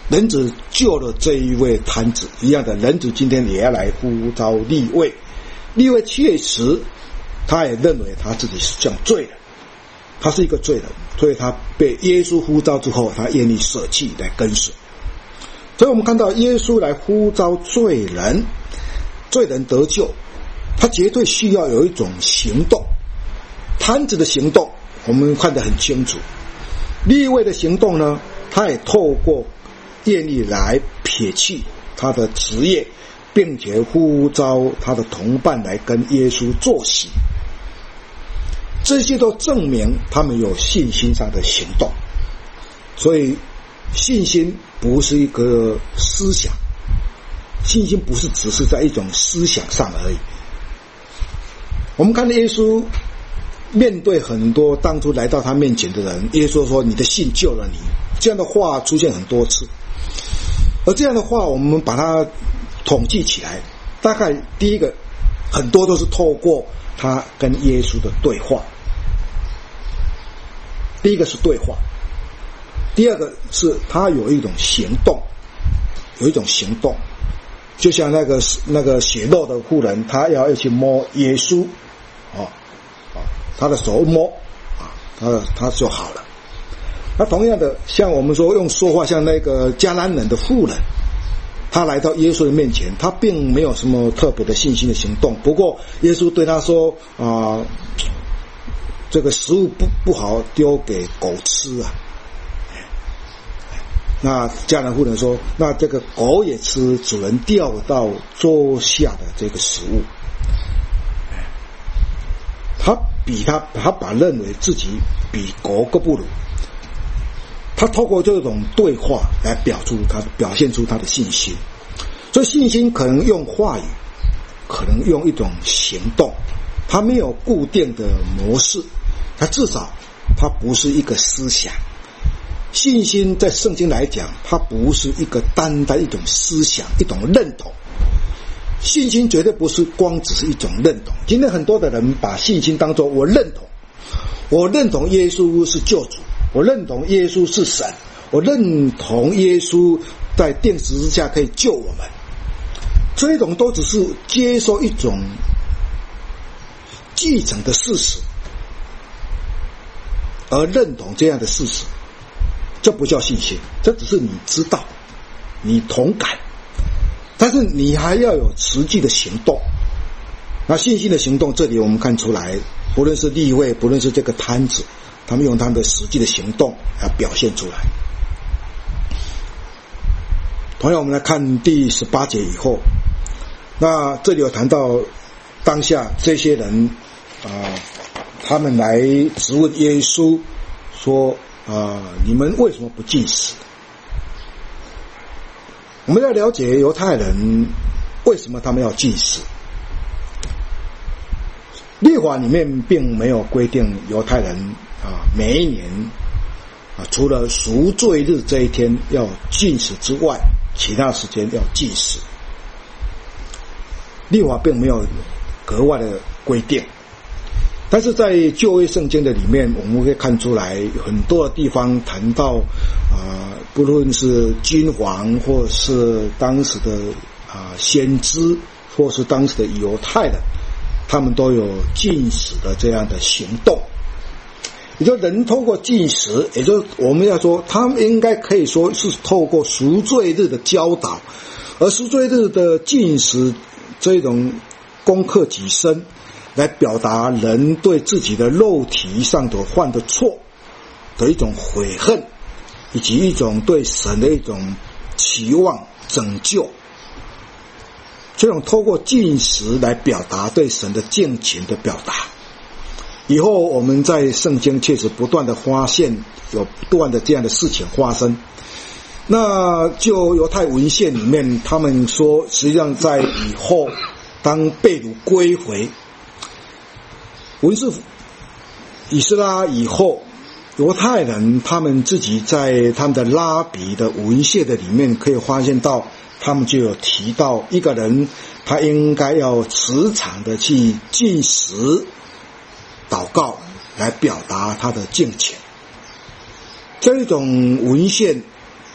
[SPEAKER 3] 人子救了这一位摊子一样的，人子今天也要来呼召利未。利未确实他也认为他自己是这样罪人，他是一个罪人，所以他被耶稣呼召之后，他愿意舍弃来跟随。所以我们看到耶稣来呼召罪人，罪人得救，他绝对需要有一种行动。摊子的行动我们看得很清楚，利未的行动呢，他也透过愿意来撇弃他的职业，并且呼召他的同伴来跟耶稣坐席，这些都证明他们有信心上的行动。所以信心不是一个思想，信心不是只是在一种思想上而已。我们看到耶稣面对很多当初来到他面前的人，耶稣说你的信救了你，这样的话出现很多次。而这样的话我们把它统计起来，大概第一个很多都是透过他跟耶稣的对话。第一个是对话，第二个是他有一种行动，有一种行动，就像那个那个血肉的妇人，他要去摸耶稣，哦，哦，他的手摸啊，他他就好了。那同样的，像我们说用说话，像那个迦南人的妇人，他来到耶稣的面前，他并没有什么特别的信心的行动。不过耶稣对他说啊、呃，这个食物不不好丢给狗吃啊。那迦南妇人说，那这个狗也吃主人掉到桌下的这个食物。他比他他把认为自己比狗更不如。他透过这种对话来表出他表现出他的信心。所以信心可能用话语，可能用一种行动，他没有固定的模式，他至少他不是一个思想。信心在圣经来讲，它不是一个单单一种思想，一种认同。信心绝对不是光只是一种认同。今天很多的人把信心当作我认同，我认同耶稣是救主，我认同耶稣是神，我认同耶稣在钉十字架可以救我们。这种都只是接受一种继承的事实，而认同这样的事实，这不叫信心，这只是你知道，你同感，但是你还要有实际的行动。那信心的行动，这里我们看出来，不论是利未，不论是这个摊子，他们用他们的实际的行动来表现出来。同样我们来看第十八节以后，那这里有谈到当下这些人啊、呃，他们来质问耶稣说啊、呃，你们为什么不禁食？我们要了解犹太人为什么他们要禁食。律法里面并没有规定犹太人啊每一年啊除了赎罪日这一天要禁食之外，其他时间要禁食。律法并没有格外的规定，但是在旧约圣经的里面，我们会看出来很多的地方谈到啊、呃，不论是君王或是当时的啊、呃、先知，或是当时的犹太人，他们都有禁食的这样的行动。也就人透过禁食，也就是我们要说，他们应该可以说是透过赎罪日的教导，而赎罪日的禁食这种攻克己身，来表达人对自己的肉体上所犯的错的一种悔恨，以及一种对神的一种期望拯救。这种透过禁食来表达对神的敬虔的表达。以后我们在圣经确实不断的发现有不断的这样的事情发生。那就犹太文献里面，他们说实际上在以后当被掳归回文士以斯拉以后，犹太人他们自己在他们的拉比的文献的里面可以发现到，他们就有提到一个人他应该要时常的去禁食祷告来表达他的敬虔。这一种文献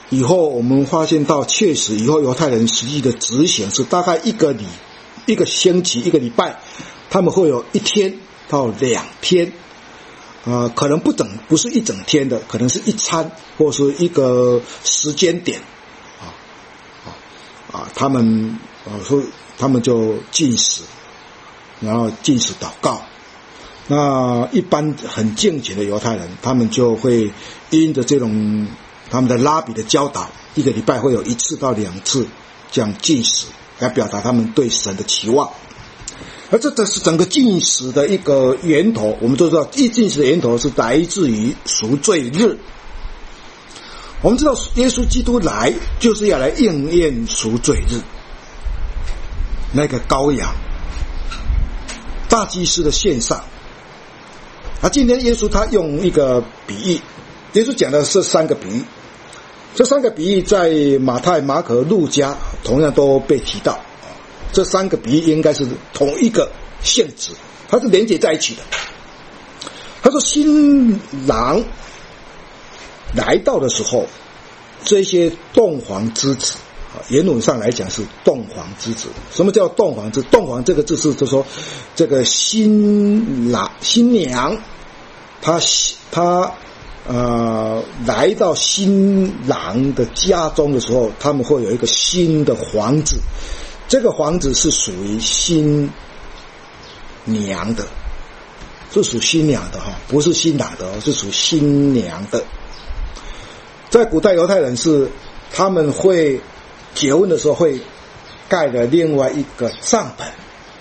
[SPEAKER 3] 以后我们发现到，确实以后犹太人实际的执行是大概一个礼一个星期一个礼拜，他们会有一天到两天，呃，可能不整不是一整天的，可能是一餐或是一个时间点，啊啊啊，他们啊说他们就禁食，然后禁食祷告。那一般很敬虔的犹太人，他们就会因着这种他们的拉比的教导，一个礼拜会有一次到两次这样禁食，来表达他们对神的期望。而这这是整个禁食的一个源头，我们都知道，一禁食的源头是来自于赎罪日。我们知道，耶稣基督来就是要来应验赎罪日，那个羔羊，大祭司的献上。啊，今天耶稣他用一个比喻，耶稣讲的是三个比喻，这三个比喻在马太、马可、路加同样都被提到。这三个比喻应该是同一个性质，它是连接在一起的。他说，新郎来到的时候，这些洞房之子，原文上来讲是洞房之子。什么叫洞房之？洞房这个字是就说，这个新郎新娘，她她呃来到新郎的家中的时候，他们会有一个新的房子。这个房子是属于新娘的，是属新娘的哈，不是新郎的哦，是属新娘的。在古代犹太人是他们会结婚的时候会盖了另外一个帐篷。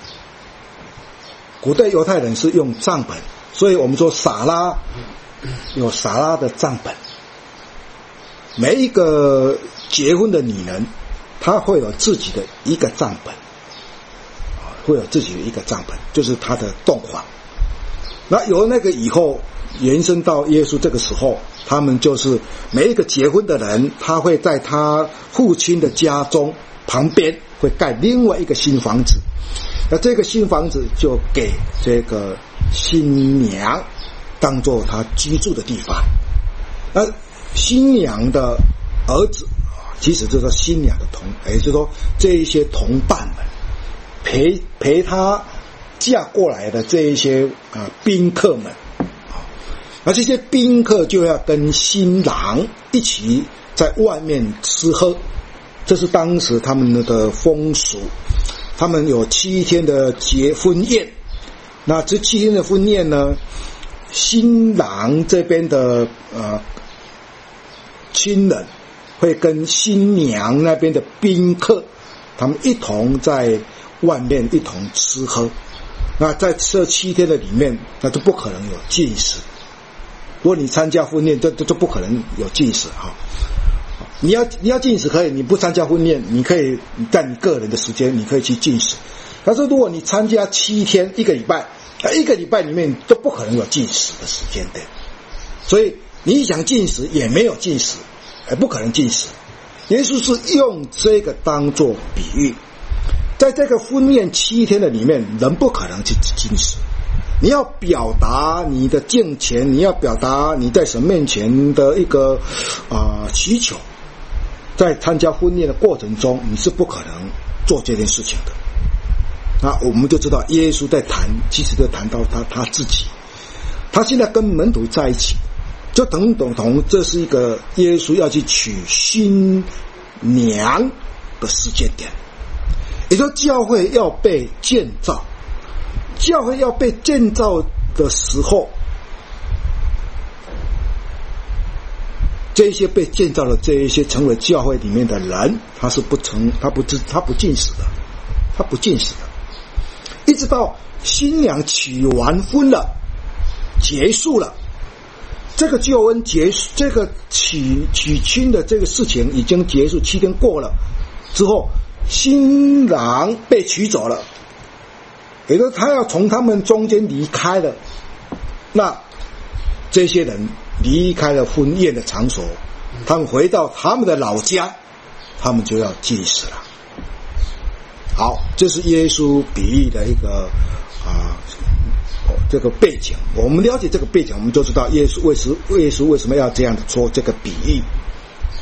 [SPEAKER 3] 古代犹太人是用帐篷，所以我们说撒拉有撒拉的帐篷。每一个结婚的女人，她会有自己的一个帐篷，会有自己的一个帐篷，就是她的洞房。那由那个以后延伸到耶稣这个时候，他们就是每一个结婚的人，他会在他父亲的家中旁边会盖另外一个新房子，那这个新房子就给这个新娘当作他居住的地方。那新娘的儿子其实就是新娘的同，也就是说这一些同伴们陪陪她嫁过来的这一些啊、呃、宾客们，而这些宾客就要跟新郎一起在外面吃喝，这是当时他们的风俗。他们有七天的结婚宴，那这七天的婚宴呢，新郎这边的呃亲人会跟新娘那边的宾客，他们一同在外面一同吃喝。那在这七天的里面，那就不可能有禁食。如果你参加婚宴，这这就不可能有禁食哈。你要你要禁食可以，你不参加婚宴，你可以在你个人的时间，你可以去禁食。但是如果你参加七天一个礼拜，一个礼拜里面都不可能有禁食的时间的。所以你想禁食也没有禁食，也不可能禁食。耶稣是用这个当作比喻，在这个婚宴七天的里面，人不可能去禁食。你要表达你的敬虔，你要表达你在神面前的一个啊、呃、祈求，在参加婚宴的过程中，你是不可能做这件事情的。那我们就知道，耶稣在谈，其实在谈到他他自己，他现在跟门徒在一起，就等等同这是一个耶稣要去娶新娘的时间点，也就是教会要被建造。教会要被建造的时候，这一些被建造的这一些成为教会里面的人，他是不成，他不知，他不禁食的，他不禁食的，一直到新娘娶完婚了，结束了，这个救恩结束，这个娶娶亲的这个事情已经结束，七天过了之后，新郎被娶走了。也就是他要从他们中间离开了，那这些人离开了婚宴的场所，他们回到他们的老家，他们就要禁食了。好，这是耶稣比喻的一个啊、呃、这个背景。我们了解这个背景，我们就知道耶稣为什耶稣为什么要这样的说这个比喻。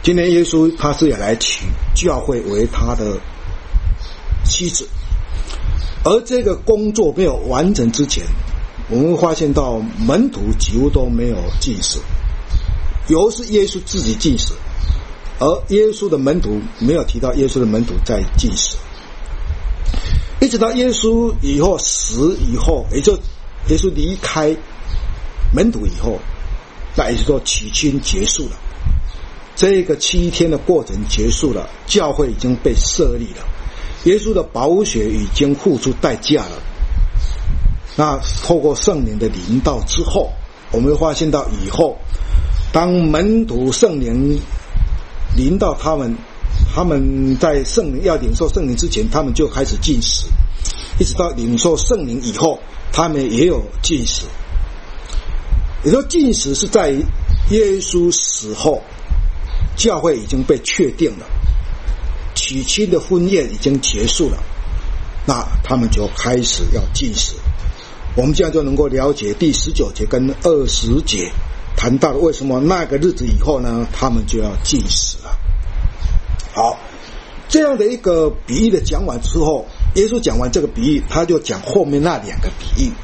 [SPEAKER 3] 今天耶稣他是要来娶教会为他的妻子，而这个工作没有完成之前，我们会发现到门徒几乎都没有禁食，有是耶稣自己禁食，而耶稣的门徒没有提到耶稣的门徒在禁食，一直到耶稣以后死以后，也就耶稣离开门徒以后，那也就是说娶亲结束了，这个七天的过程结束了，教会已经被设立了，耶稣的宝血已经付出代价了。那透过圣灵的临到之后，我们会发现到以后，当门徒圣灵临到他们，他们在圣灵要领受圣灵之前，他们就开始禁食，一直到领受圣灵以后，他们也有禁食。也就是说禁食是在耶稣死后，教会已经被确定了，娶亲的婚宴已经结束了，那他们就开始要禁食。我们这样就能够了解第十九节跟二十节谈到了为什么那个日子以后呢，他们就要禁食了。好，这样的一个比喻的讲完之后，耶稣讲完这个比喻，他就讲后面那两个比喻。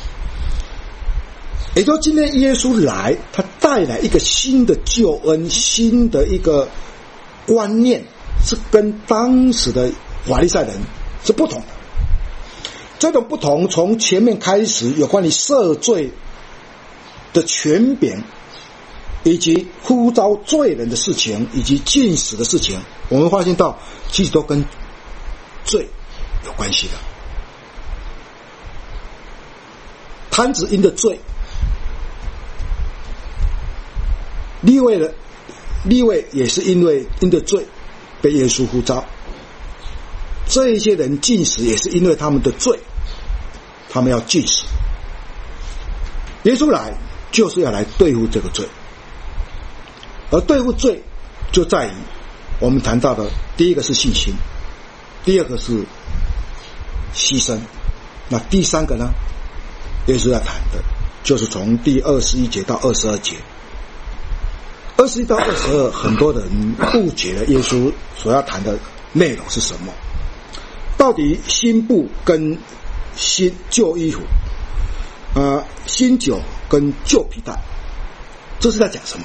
[SPEAKER 3] 也就是今天耶稣来，他带来一个新的救恩，新的一个观念，是跟当时的法利赛人是不同的。这种不同从前面开始有关于赦罪的权柄，以及呼召罪人的事情，以及禁食的事情，我们发现到其实都跟罪有关系的。摊子因的罪，利未的利未也是因为因的罪被耶稣呼召，这一些人禁食也是因为他们的罪，他们要禁食。耶稣来就是要来对付这个罪，而对付罪就在于我们谈到的第一个是信心，第二个是牺牲，那第三个呢，耶稣要谈的就是从第二十一节到二十二节。二十一到二十二，很多人误解了耶稣所要谈的内容是什么。到底新布跟新旧衣服，呃，新酒跟旧皮带，这是在讲什么？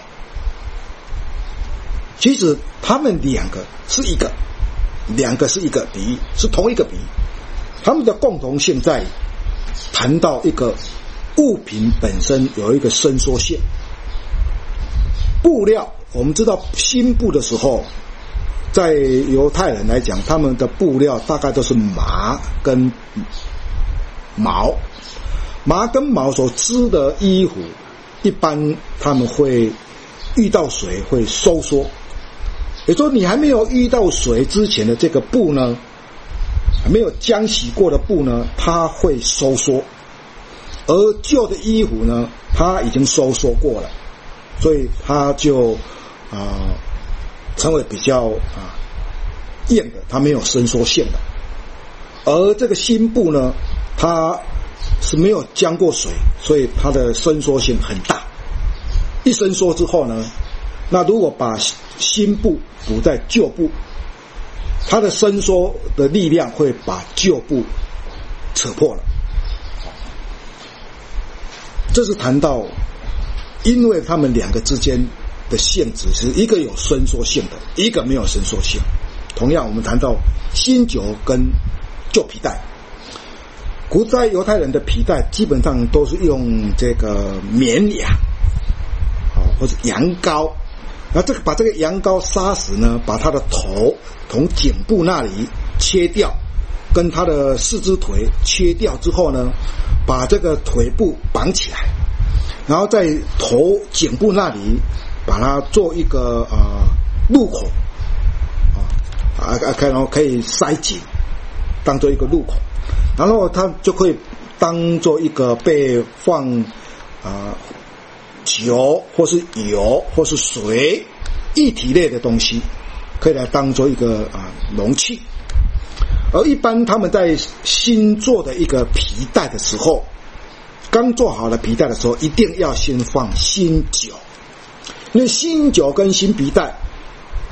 [SPEAKER 3] 其实他们两个是一个，两个是一个比喻，是同一个比喻。他们的共同性在谈到一个物品本身有一个伸缩性。布料，我们知道新布的时候，在犹太人来讲，他们的布料大概都是麻跟毛，麻跟毛所织的衣服，一般他们会遇到水会收缩，也就是说你还没有遇到水之前的这个布呢，没有浆洗过的布呢，它会收缩，而旧的衣服呢，它已经收缩过了，所以它就啊、呃、成为比较啊、呃、硬的，它没有伸缩性的。而这个新布呢，它是没有浆过水，所以它的伸缩性很大。一伸缩之后呢，那如果把新布补在旧布，它的伸缩的力量会把旧布扯破了。这是谈到因为他们两个之间的性质是一个有伸缩性的，一个没有伸缩性。同样我们谈到新酒跟旧皮带，古代犹太人的皮带基本上都是用这个绵羊或者羊羔，那这个把这个羊羔杀死呢，把它的头从颈部那里切掉，跟它的四只腿切掉之后呢，把这个腿部绑起来，然后在头颈部那里把它做一个呃入口啊啊，然后可以塞紧，当做一个入口，然后它就可以当做一个被放啊、呃、酒或是油或是水液体类的东西，可以来当做一个啊、呃、容器。而一般他们在新做的一个皮带的时候，刚做好了皮带的时候，一定要先放新酒，因为新酒跟新皮带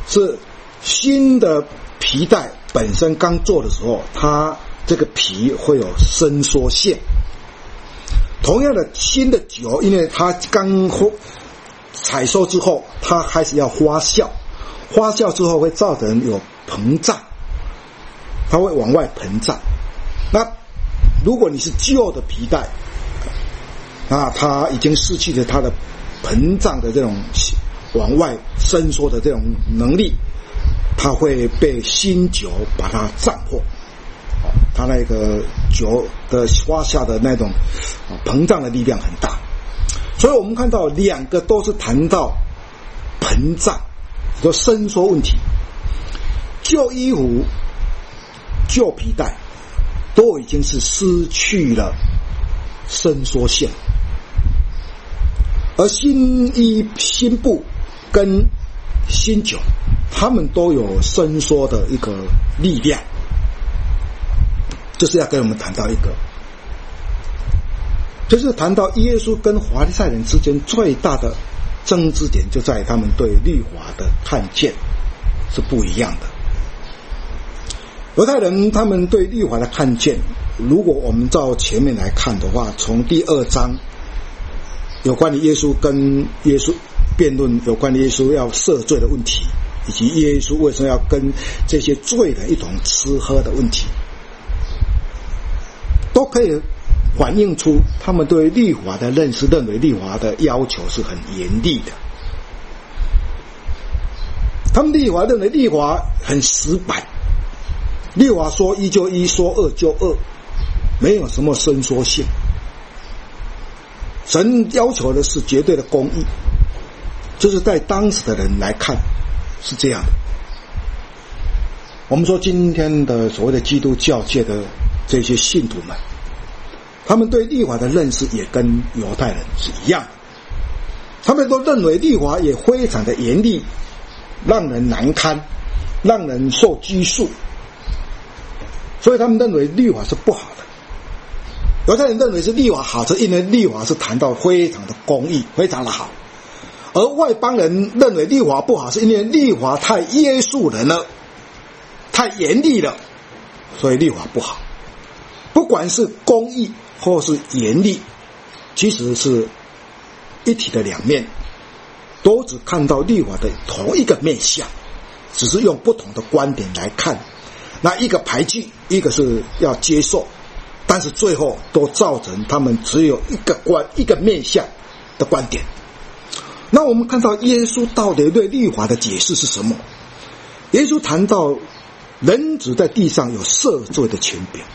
[SPEAKER 3] 是新的皮带本身刚做的时候，它这个皮会有伸缩线。同样的，新的酒，因为它刚采收之后，它开始要发酵，发酵之后会造成有膨胀，它会往外膨胀。那如果你是旧的皮带，啊，它已经失去了它的膨胀的这种往外伸缩的这种能力，它会被新酒把它胀破，它那个酒的发酵的那种膨胀的力量很大。所以我们看到两个都是谈到膨胀和伸缩问题。旧衣服、旧皮带都已经是失去了伸缩线，而新衣、新布跟新酒，他们都有伸缩的一个力量。就是要跟我们谈到一个，就是谈到耶稣跟法利赛人之间最大的争执点，就在于他们对律法的看见是不一样的。犹太人他们对律法的看见，如果我们照前面来看的话，从第二章有关于耶稣跟耶稣辩论有关于耶稣要赦罪的问题，以及耶稣为什么要跟这些罪人一同吃喝的问题，都可以反映出他们对律法的认识，认为律法的要求是很严厉的。他们律法认为律法很死板，律法说一就一，说二就二，没有什么伸缩性。神要求的是绝对的公义，就是在当时的人来看是这样的。我们说今天的所谓的基督教界的这些信徒们，他们对律法的认识也跟犹太人是一样的，他们都认为律法也非常的严厉，让人难堪，让人受拘束，所以他们认为律法是不好的。犹太人认为是律法好，是因为律法是谈到非常的公义，非常的好，而外邦人认为律法不好，是因为律法太约束人了，太严厉了，所以律法不好。不管是公义或是严厉，其实是一体的两面，都只看到律法的同一个面向，只是用不同的观点来看，那一个排拒，一个是要接受，但是最后都造成他们只有一个观一个面向的观点。那我们看到耶稣到底对律法的解释是什么？耶稣谈到人子在地上有赦罪的权柄，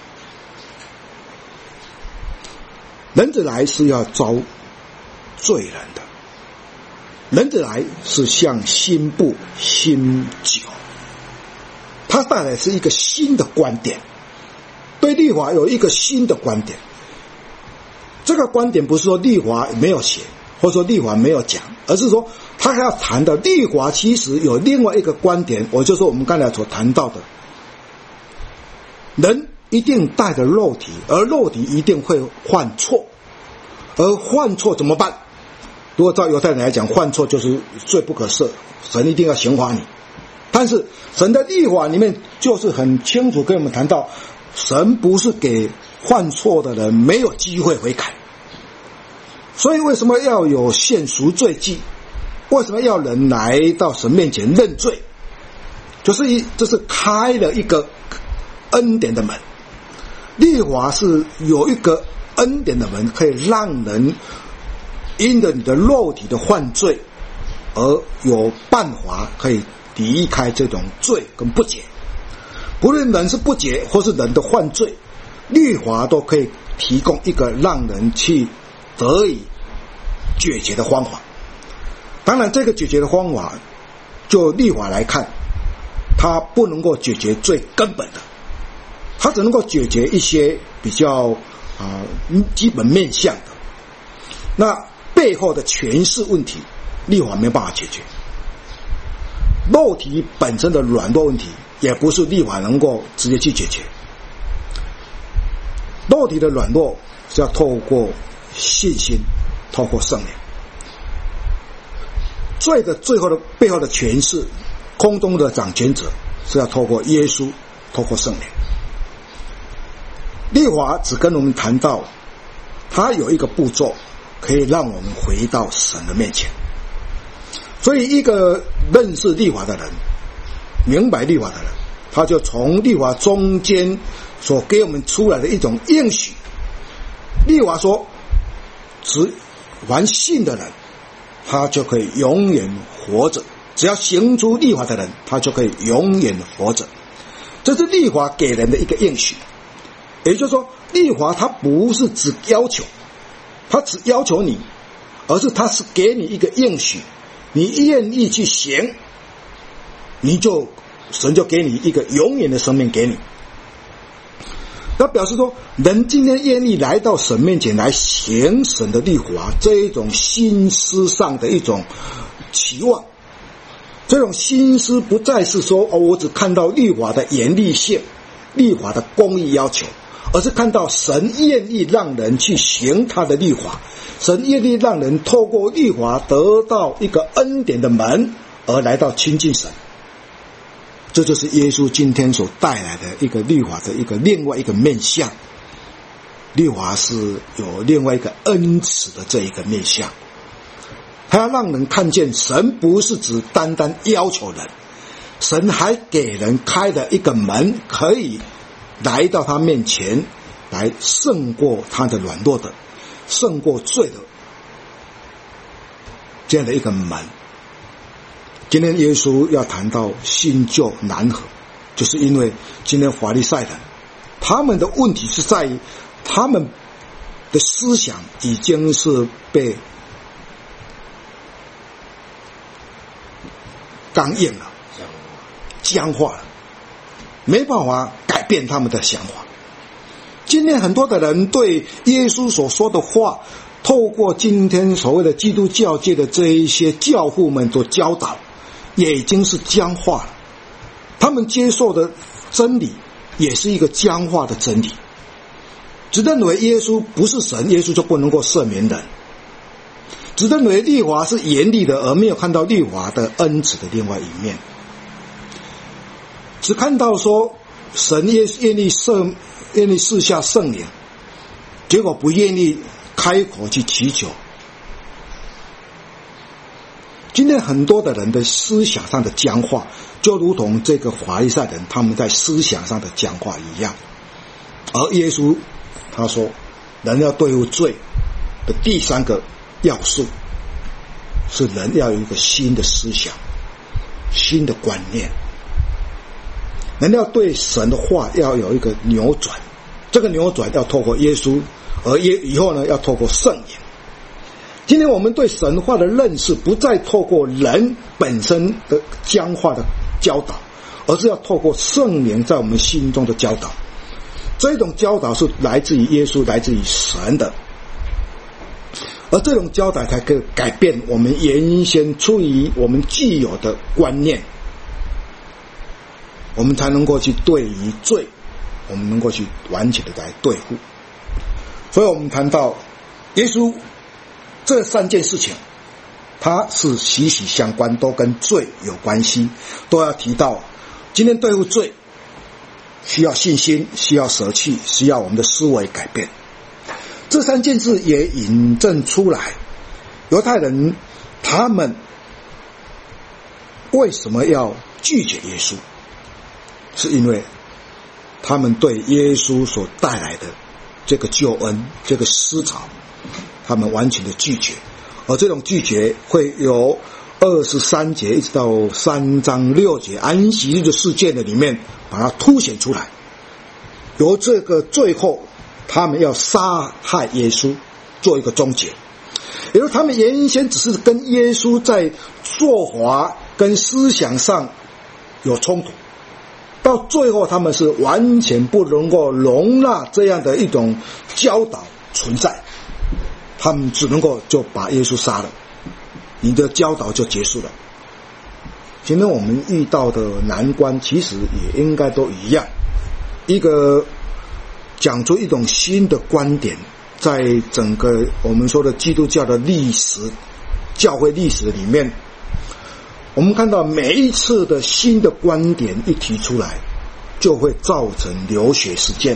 [SPEAKER 3] 人子来是要招罪人的，人子来是像新布新酒，他带来是一个新的观点，对律法有一个新的观点。这个观点不是说律法没有写，或者说律法没有讲，而是说他还要谈的律法其实有另外一个观点，我就说我们刚才所谈到的，人一定带着肉体，而肉体一定会犯错，而犯错怎么办？如果照犹太人来讲，犯错就是罪不可赦，神一定要刑罚你。但是神的律法里面就是很清楚跟我们谈到，神不是给犯错的人没有机会悔改。所以为什么要有献赎罪祭？为什么要人来到神面前认罪？就是一这是开了一个恩典的门。律法是有一个恩典的门，可以让人因着你的肉体的犯罪而有办法可以离开这种罪跟不洁。不论人是不洁或是人的犯罪，律法都可以提供一个让人去得以解决的方法。当然这个解决的方法就律法来看，它不能够解决最根本的，它只能够解决一些比较啊、呃、基本面向的，那背后的诠释问题律法没办法解决。肉体本身的软弱问题也不是律法能够直接去解决，肉体的软弱是要透过信心，透过圣灵。罪的最后的背后的诠释空中的掌权者是要透过耶稣，透过圣灵。律法只跟我们谈到它有一个步骤可以让我们回到神的面前，所以一个认识律法的人，明白律法的人，他就从律法中间所给我们出来的一种应许。律法说只凡信的人他就可以永远活着，只要行出律法的人他就可以永远活着，这是律法给人的一个应许。也就是说，律法它不是只要求，它只要求你，而是它是给你一个应许，你愿意去行，你就神就给你一个永远的生命给你。那表示说，人今天愿意来到神面前来行神的律法，这一种心思上的一种期望，这种心思不再是说哦，我只看到律法的严厉性，律法的公义要求，而是看到神愿意让人去行他的律法，神愿意让人透过律法得到一个恩典的门，而来到亲近神。这就是耶稣今天所带来的一个律法的一个另外一个面向。律法是有另外一个恩慈的这一个面向，他要让人看见神不是只单单要求人，神还给人开了一个门，可以来到他面前，来胜过他的软弱的，胜过罪的这样的一个门。今天耶稣要谈到新旧难合，就是因为今天法利赛人他们的问题是在于他们的思想已经是被刚硬了，僵化了，没办法改变他们的想法。今天很多的人对耶稣所说的话，透过今天所谓的基督教界的这一些教父们所教导，也已经是僵化了。他们接受的真理也是一个僵化的真理，只认为耶稣不是神，耶稣就不能够赦免人，只认为律法是严厉的，而没有看到律法的恩慈的另外一面，只看到说神也愿意赦愿意赐下圣灵，结果不愿意开口去祈求。今天很多的人的思想上的僵化，就如同这个法利赛人他们在思想上的僵化一样。而耶稣他说，人要对付罪的第三个要素是人要有一个新的思想，新的观念，人要对神的话要有一个扭转，这个扭转要透过耶稣，而耶以后呢要透过圣灵。今天我们对神话的认识不再透过人本身的僵化的教导，而是要透过圣灵在我们心中的教导。这种教导是来自于耶稣，来自于神的，而这种教导才可以改变我们原先出于我们既有的观念，我们才能够去对于罪，我们能够去完全的来对付。所以我们谈到耶稣这三件事情，它是息息相关，都跟罪有关系，都要提到。今天对付罪需要信心，需要舍弃，需要我们的思维改变。这三件事也引证出来，犹太人他们为什么要拒绝耶稣，是因为他们对耶稣所带来的这个救恩，这个思潮，他们完全的拒绝。而这种拒绝会由二十三节一直到三章六节安息日的事件的里面把它凸显出来。由这个最后他们要杀害耶稣做一个终结，也就是他们原先只是跟耶稣在做法跟思想上有冲突，到最后他们是完全不能够容纳这样的一种教导存在，他们只能够就把耶稣杀了，你的教导就结束了。今天我们遇到的难关其实也应该都一样，一个讲出一种新的观点，在整个我们说的基督教的历史教会历史里面， 我们看到每一次的新的观点一提出来，就会造成流血事件。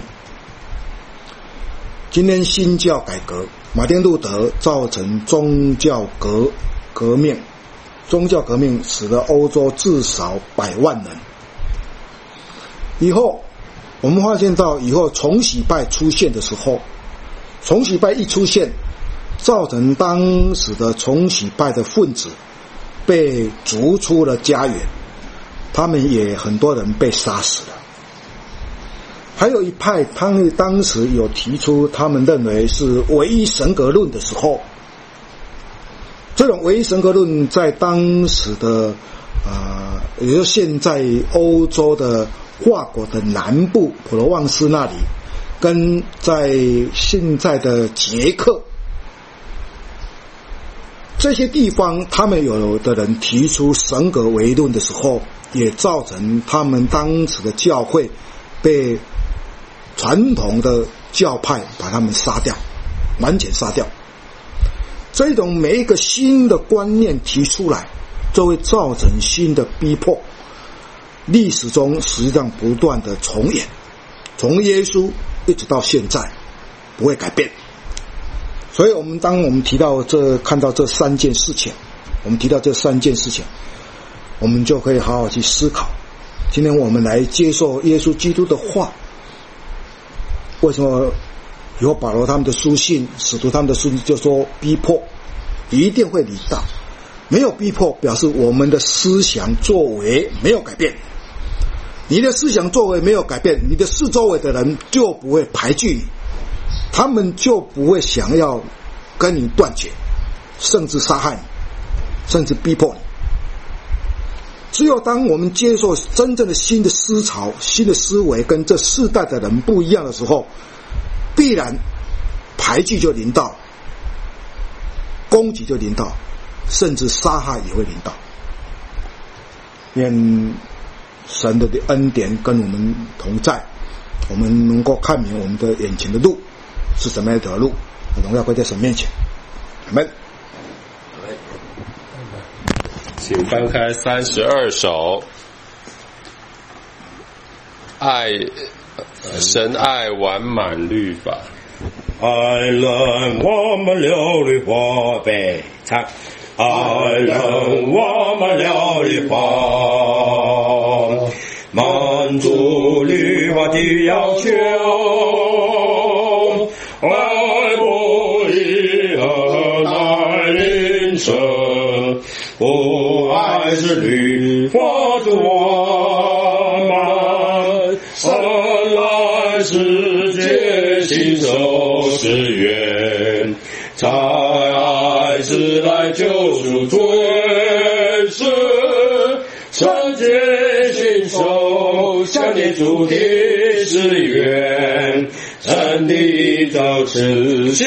[SPEAKER 3] 今天新教改革，马丁路德造成宗教革革命，宗教革命使得欧洲至少百万人。以后我们发现到以后重洗派出现的时候，重洗派一出现，造成当时的重洗派的分子被逐出了家园，他们也很多人被杀死了。还有一派，他们当时有提出他们认为是唯一神格论的时候，这种唯一神格论在当时的呃，也就是现在欧洲的法国的南部普罗旺斯那里，跟在现在的捷克这些地方，他们有的人提出神格唯论的时候，也造成他们当时的教会被传统的教派把他们杀掉，完全杀掉。这种每一个新的观念提出来，就会造成新的逼迫。历史中实际上不断的重演，从耶稣一直到现在不会改变。所以我们当我们提到这看到这三件事情，我们提到这三件事情，我们就可以好好去思考。今天我们来接受耶稣基督的话，为什么以后保罗他们的书信，使徒他们的书信就说逼迫一定会临到，没有逼迫表示我们的思想作为没有改变。你的思想作为没有改变，你的四周围的人就不会排拒你，他们就不会想要跟你断绝，甚至杀害你，甚至逼迫你。只有当我们接受真正的新的思潮、新的思维跟这世代的人不一样的时候，必然排拒就临到，攻击就临到，甚至杀害也会临到。愿神的恩典跟我们同在，我们能够看明我们的眼前的路是什么样一条路，荣耀归在神面前。阿们。
[SPEAKER 2] 请翻开三十二首，爱神爱完满律法。
[SPEAKER 4] 爱人我们流律法背唱，爱人我们流律法，满足律法的要求，爱不离合来领神，不爱是律法的完满，神来世界信守誓愿，才爱是来救赎罪世，圣洁信守向你主的誓愿，真理就此显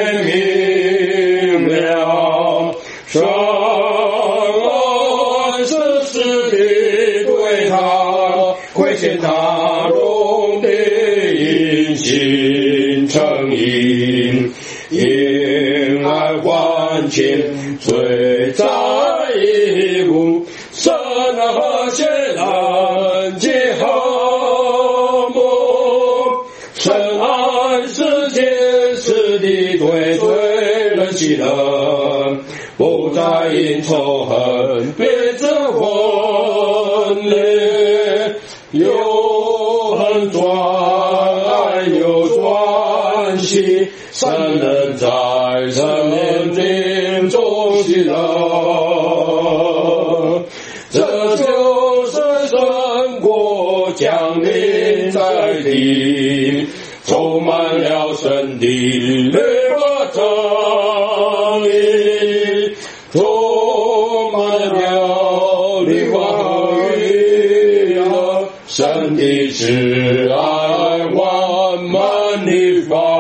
[SPEAKER 4] 明了，神爱是世的对他亏欠他荣的因信诚意，因爱还钱罪在一无，神啊和谐人结和睦，神爱世界是的对罪人喜乐，不再因仇恨别自分裂，有恨转爱有转喜，神人在神命中喜乐，这就是神国降临在地，充满了神的律法真理，充满了律法和律法，神的慈爱完满的法。